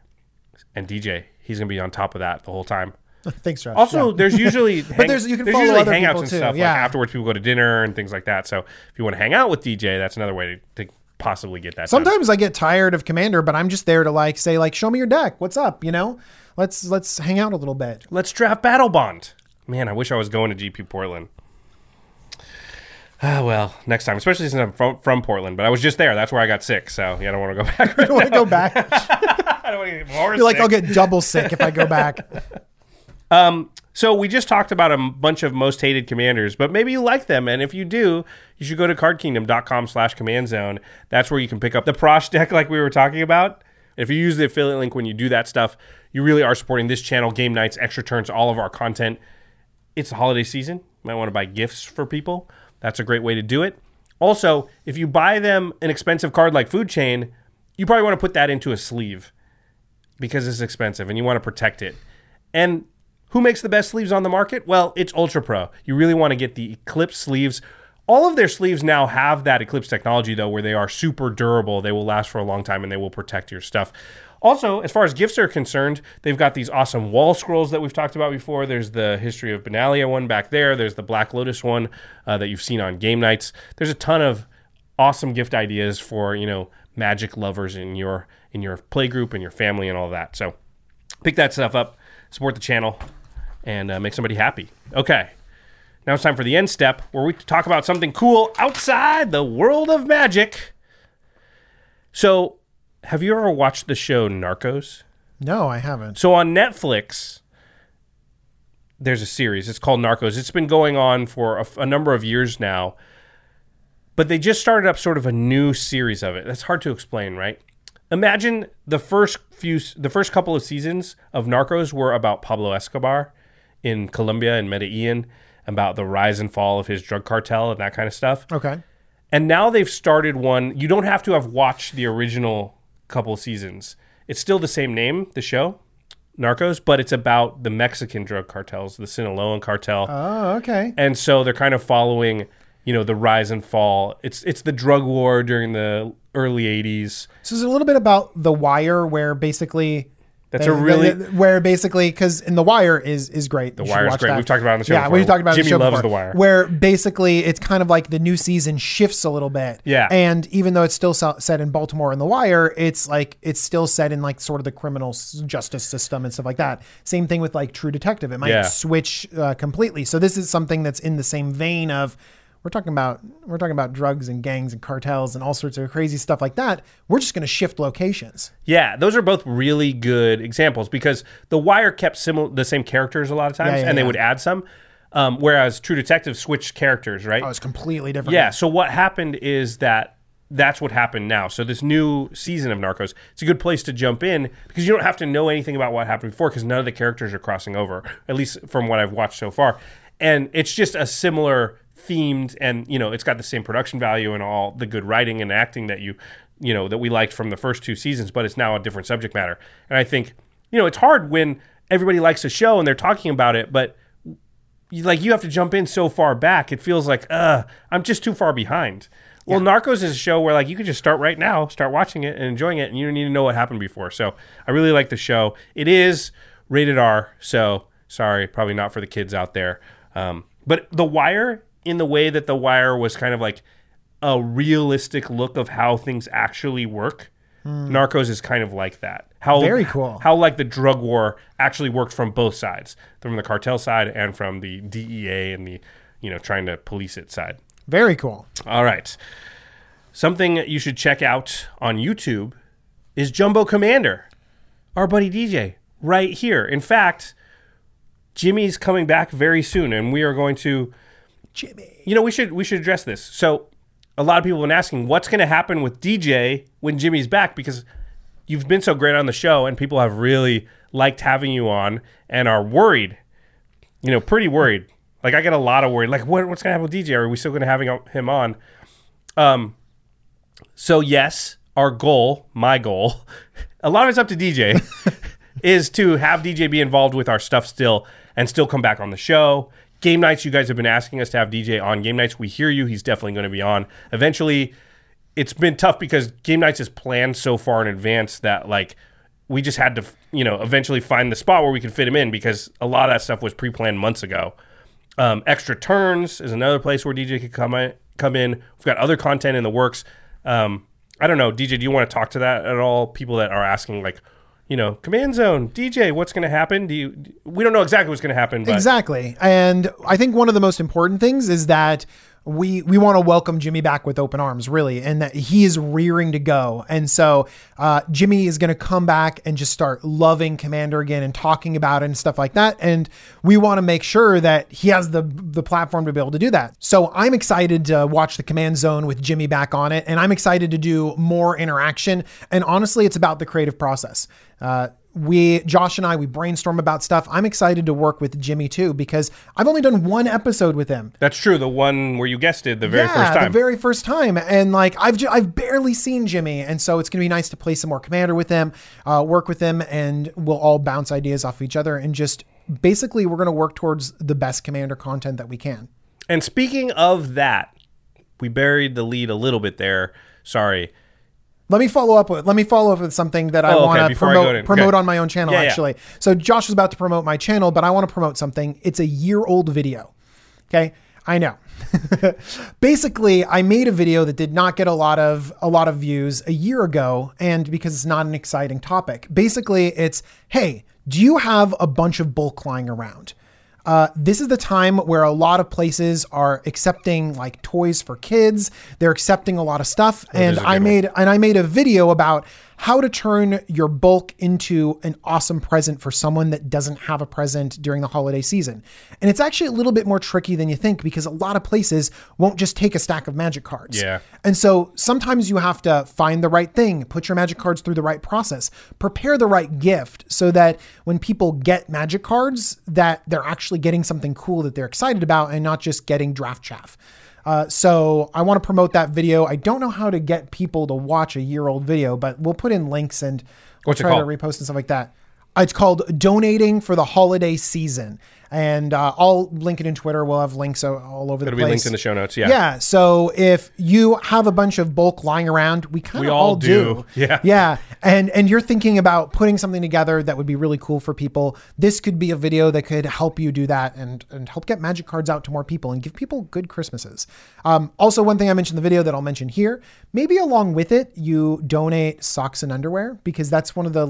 Speaker 3: And D J, he's gonna be on top of that the whole time.
Speaker 4: Thanks, Josh.
Speaker 3: Also,
Speaker 4: Yeah.
Speaker 3: there's usually
Speaker 4: But
Speaker 3: hang-
Speaker 4: there's- you can
Speaker 3: there's
Speaker 4: follow
Speaker 3: usually
Speaker 4: other
Speaker 3: hangouts
Speaker 4: people
Speaker 3: and
Speaker 4: too,
Speaker 3: stuff.
Speaker 4: yeah.
Speaker 3: Like afterwards, people go to dinner and things like that. So if you want to hang out with D J, that's another way to, to possibly get that done.
Speaker 4: Sometimes I get tired of Commander, but I'm just there to like say like, show me your deck. What's up? You know, let's let's hang out a little bit.
Speaker 3: Let's draft Battle Bond. Man, I wish I was going to G P Portland. Ah, well, next time, especially since I'm from, from Portland. But I was just there. That's where I got sick. So yeah, I don't want to go back.
Speaker 4: I don't want to go back.
Speaker 3: I don't want to get more
Speaker 4: You're like,
Speaker 3: sick.
Speaker 4: I'll get double sick if I go back.
Speaker 3: Um, so we just talked about a bunch of most hated commanders, but maybe you like them. And if you do, you should go to cardkingdom.com slash command zone. That's where you can pick up the Prosh deck like we were talking about. If you use the affiliate link when you do that stuff, you really are supporting this channel, game nights, extra turns, all of our content. It's the holiday season. You might want to buy gifts for people. That's a great way to do it. Also, if you buy them an expensive card like Food Chain, you probably want to put that into a sleeve because it's expensive and you want to protect it. And who makes the best sleeves on the market? Well, it's Ultra Pro. You really want to get the Eclipse sleeves. All of their sleeves now have that Eclipse technology, though, where they are super durable. They will last for a long time, and they will protect your stuff. Also, as far as gifts are concerned, they've got these awesome wall scrolls that we've talked about before. There's the History of Benalia one back there. There's the Black Lotus one uh, that you've seen on game nights. There's a ton of awesome gift ideas for, you know, Magic lovers in your in your play group and your family and all that. So pick that stuff up, support the channel, and uh, make somebody happy. Okay, now it's time for the end step where we talk about something cool outside the world of Magic. So, have you ever watched the show Narcos?
Speaker 4: No, I haven't.
Speaker 3: So on Netflix, there's a series. It's called Narcos. It's been going on for a, a number of years now, but they just started up sort of a new series of it. That's hard to explain, right? Imagine the first few, the first couple of seasons of Narcos were about Pablo Escobar in Colombia and Medellin, about the rise and fall of his drug cartel and that kind of stuff.
Speaker 4: Okay.
Speaker 3: And now they've started one. You don't have to have watched the original couple seasons. It's still the same name, the show, Narcos, but it's about the Mexican drug cartels, the Sinaloan cartel.
Speaker 4: Oh, okay.
Speaker 3: And so they're kind of following, you know, the rise and fall. It's it's the drug war during the early eighties.
Speaker 4: So it's a little bit about The Wire, where basically
Speaker 3: That's a really
Speaker 4: where basically because in The Wire is is great.
Speaker 3: The
Speaker 4: You should
Speaker 3: Wire is
Speaker 4: watch
Speaker 3: great.
Speaker 4: that.
Speaker 3: We've talked about it on the show.
Speaker 4: Yeah,
Speaker 3: before.
Speaker 4: we've talked about it on
Speaker 3: Jimmy
Speaker 4: the show
Speaker 3: loves
Speaker 4: before,
Speaker 3: The Wire.
Speaker 4: where basically it's kind of like the new season shifts a little bit.
Speaker 3: Yeah.
Speaker 4: And even though it's still so- set in Baltimore in The Wire, it's like it's still set in like sort of the criminal s- justice system and stuff like that. Same thing with like True Detective. It might
Speaker 3: Yeah.
Speaker 4: switch uh, completely. So this is something that's in the same vein of we're talking about we're talking about drugs and gangs and cartels and all sorts of crazy stuff like that. We're just going to shift locations.
Speaker 3: Yeah, those are both really good examples because The Wire kept similar the same characters a lot of times,
Speaker 4: Yeah, yeah,
Speaker 3: and they
Speaker 4: yeah.
Speaker 3: would add some. Um, whereas True Detective switched characters, right?
Speaker 4: Oh, it's completely different.
Speaker 3: Yeah. So what happened is that that's what happened now. So this new season of Narcos, it's a good place to jump in because you don't have to know anything about what happened before because none of the characters are crossing over, at least from what I've watched so far. And it's just a similar themed, and you know, it's got the same production value and all the good writing and acting that you, you know, that we liked from the first two seasons, but it's now a different subject matter. And I think, you know, it's hard when everybody likes a show and they're talking about it, but you, like you have to jump in so far back. It feels like, uh, I'm just too far behind. Well, yeah. Narcos is a show where like you can just start right now, start watching it and enjoying it, and you don't need to know what happened before. So I really like the show. It is rated R, so sorry, probably not for the kids out there. Um, but The Wire, in the way that The Wire was kind of like a realistic look of how things actually work, mm. Narcos is kind of like that. How
Speaker 4: Very cool.
Speaker 3: How like the drug war actually worked from both sides, from the cartel side and from the D E A and the, you know, trying to police it side.
Speaker 4: Very cool.
Speaker 3: All right. Something you should check out on YouTube is Jumbo Commander, our buddy D J, right here. In fact, Jimmy's coming back very soon, and we are going to...
Speaker 4: Jimmy.
Speaker 3: You know, we should we should address this. So a lot of people have been asking, what's going to happen with D J when Jimmy's back? Because you've been so great on the show, and people have really liked having you on and are worried, you know, pretty worried. Like, I get a lot of worried. Like, what, what's going to happen with D J? Are we still going to have him on? Um, so, yes, our goal, my goal, a lot of it's up to D J, is to have D J be involved with our stuff still and still come back on the show. Game nights, you guys have been asking us to have D J on game nights. We hear you. He's definitely going to be on. Eventually, it's been tough because game nights is planned so far in advance that, like, we just had to, you know, eventually find the spot where we could fit him in because a lot of that stuff was pre-planned months ago. Um, Extra Turns is another place where D J could come in, come in. We've got other content in the works. Um, I don't know, D J, do you want to talk to that at all? People that are asking, like, you know, Command Zone, D J, what's going to happen? Do you? We don't know exactly what's going to happen. But.
Speaker 4: Exactly. And I think one of the most important things is that we we want to welcome Jimmy back with open arms, really, and that he is rearing to go. And so uh, Jimmy is going to come back and just start loving Commander again and talking about it and stuff like that. And we want to make sure that he has the the platform to be able to do that. So I'm excited to watch the Command Zone with Jimmy back on it, and I'm excited to do more interaction. And honestly, it's about the creative process. Uh, we, Josh and I, we brainstorm about stuff. I'm excited to work with Jimmy too, because I've only done one episode with him.
Speaker 3: That's true. The one where you guessed it the very
Speaker 4: yeah,
Speaker 3: first time.
Speaker 4: the very first time. And like, I've, ju- I've barely seen Jimmy. And so it's going to be nice to play some more Commander with him, uh, work with him, and we'll all bounce ideas off each other. And just basically we're going to work towards the best Commander content that we can.
Speaker 3: And speaking of that, we buried the lead a little bit there. Sorry.
Speaker 4: Let me follow up with let me follow up with something that I
Speaker 3: oh,
Speaker 4: want
Speaker 3: okay.
Speaker 4: to promote
Speaker 3: to,
Speaker 4: promote
Speaker 3: okay.
Speaker 4: on my own channel,
Speaker 3: yeah,
Speaker 4: actually.
Speaker 3: Yeah.
Speaker 4: So Josh is about to promote my channel, but I want to promote something. It's a year old video. Okay. I know. Basically, I made a video that did not get a lot of a lot of views a year ago, and because it's not an exciting topic. Basically, it's, hey, do you have a bunch of bulk lying around? Uh, this is the time where a lot of places are accepting like toys for kids. They're accepting a lot of stuff.
Speaker 3: Oh,
Speaker 4: and I made, and I made a video about how to turn your bulk into an awesome present for someone that doesn't have a present during the holiday season. And it's actually a little bit more tricky than you think, because a lot of places won't just take a stack of magic cards.
Speaker 3: Yeah.
Speaker 4: And so sometimes you have to find the right thing, put your magic cards through the right process, prepare the right gift so that when people get magic cards, that they're actually getting something cool that they're excited about and not just getting draft chaff. Uh, so I want to promote that video. I don't know how to get people to watch a year old video, but we'll put in links and we'll
Speaker 3: What's it
Speaker 4: try
Speaker 3: called?
Speaker 4: to repost and stuff like that. Uh, It's called Donating for the Holiday Season. And uh, I'll link it in Twitter. We'll have links all, all over the
Speaker 3: It'll
Speaker 4: place.
Speaker 3: be linked in the show notes. Yeah.
Speaker 4: Yeah. So if you have a bunch of bulk lying around, we kind
Speaker 3: We
Speaker 4: of
Speaker 3: all
Speaker 4: all do.
Speaker 3: do. Yeah.
Speaker 4: Yeah. And, and you're thinking about putting something together that would be really cool for people. This could be a video that could help you do that and, and help get magic cards out to more people and give people good Christmases. Um, also, one thing I mentioned in the video that I'll mention here, maybe along with it, you donate socks and underwear, because that's one of the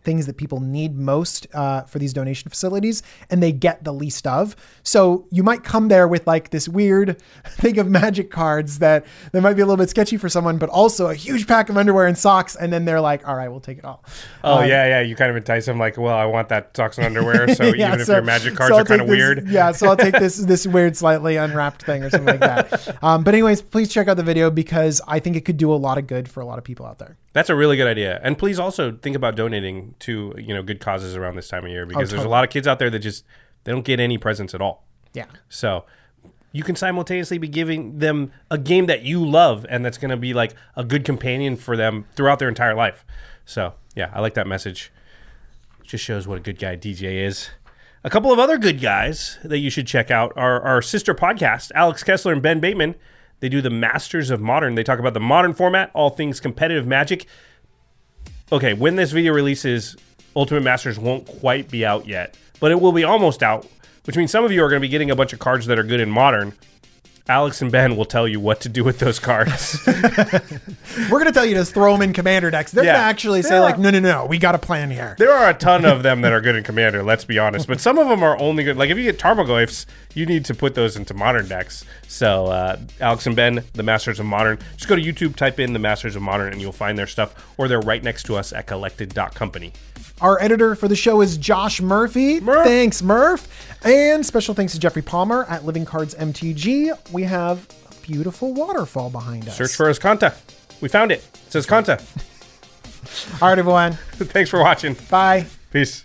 Speaker 4: things that people need most uh, for these donation facilities, and they get the least of. So you might come there with like this weird thing of magic cards that, that might be a little bit sketchy for someone, but also a huge pack of underwear and socks. And then they're like, all right, we'll take it all.
Speaker 3: Oh,
Speaker 4: um,
Speaker 3: yeah, yeah. You kind of entice them like, well, I want that socks and underwear. So
Speaker 4: yeah,
Speaker 3: even if
Speaker 4: so,
Speaker 3: your magic cards
Speaker 4: so
Speaker 3: are kind of
Speaker 4: this,
Speaker 3: weird.
Speaker 4: Yeah, so I'll take this this weird, slightly unwrapped thing or something like that. Um, but anyways, please check out the video because I think it could do a lot of good for a lot of people out there.
Speaker 3: That's a really good idea. And please also think about donating to, you know, good causes around this time of year because
Speaker 4: oh,
Speaker 3: there's
Speaker 4: totally.
Speaker 3: a lot of kids out there that just, they don't get any presents at all.
Speaker 4: Yeah.
Speaker 3: So you can simultaneously be giving them a game that you love and that's going to be like a good companion for them throughout their entire life. So yeah, I like that message. Just shows what a good guy D J is. A couple of other good guys that you should check out are our sister podcast, Alex Kessler and Ben Bateman. They do the Masters of Modern. They talk about the modern format, all things competitive Magic. Okay, when this video releases, Ultimate Masters won't quite be out yet, but it will be almost out, which means some of you are going to be getting a bunch of cards that are good in Modern. Alex and Ben will tell you what to do with those cards.
Speaker 4: We're going to tell you to throw them in Commander decks. They're
Speaker 3: Yeah.
Speaker 4: going to actually say
Speaker 3: Yeah.
Speaker 4: like, no, no, no, we got a plan here.
Speaker 3: There are a ton of them that are good in Commander, let's be honest. But some of them are only good. Like if you get Tarmogoyfs, you need to put those into Modern decks. So uh, Alex and Ben, the Masters of Modern. Just go to YouTube, type in the Masters of Modern, and you'll find their stuff. Or they're right next to us at collected dot company.
Speaker 4: Our editor for the show is Josh Murphy.
Speaker 3: Murph.
Speaker 4: Thanks, Murph. And special thanks to Jeffrey Palmer at Living Cards M T G. We have a beautiful waterfall behind us.
Speaker 3: Search for Azcanta. We found it. It says Kanta.
Speaker 4: All right, everyone.
Speaker 3: Thanks for watching.
Speaker 4: Bye.
Speaker 3: Peace.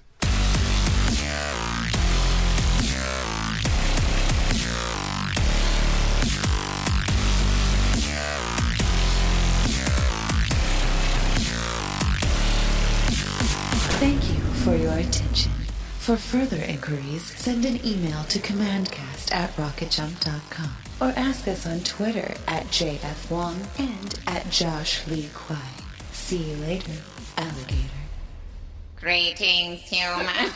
Speaker 2: Thank you for your attention. For further inquiries, send an email to commandcast at rocket jump dot com or ask us on Twitter at J F Wong and at Josh Lee Kwai. See you later, alligator.
Speaker 9: Greetings, humans.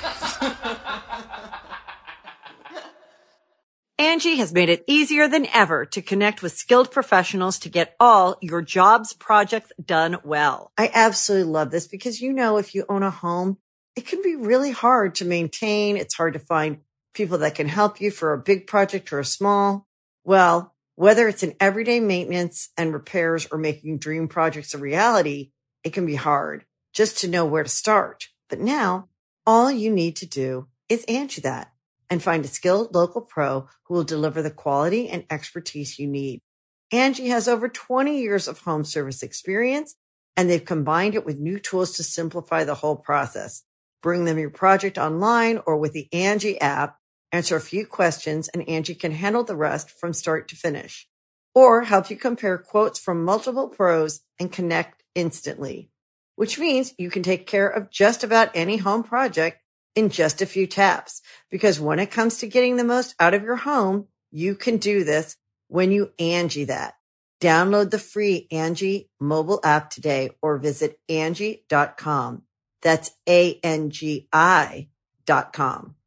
Speaker 1: Angie has made it easier than ever to connect with skilled professionals to get all your jobs projects done well. I absolutely love this because, you know, if you own a home, it can be really hard to maintain. It's hard to find people that can help you for a big project or a small. Well, whether it's in everyday maintenance and repairs or making dream projects a reality, it can be hard just to know where to start. But now all you need to do is Angie that and find a skilled local pro who will deliver the quality and expertise you need. Angie has over twenty years of home service experience, and they've combined it with new tools to simplify the whole process. Bring them your project online or with the Angie app, answer a few questions, and Angie can handle the rest from start to finish. Or help you compare quotes from multiple pros and connect instantly, which means you can take care of just about any home project in just a few taps. Because when it comes to getting the most out of your home, you can do this when you Angie that. Download the free Angie mobile app today or visit Angie dot com. That's A N G I dot com.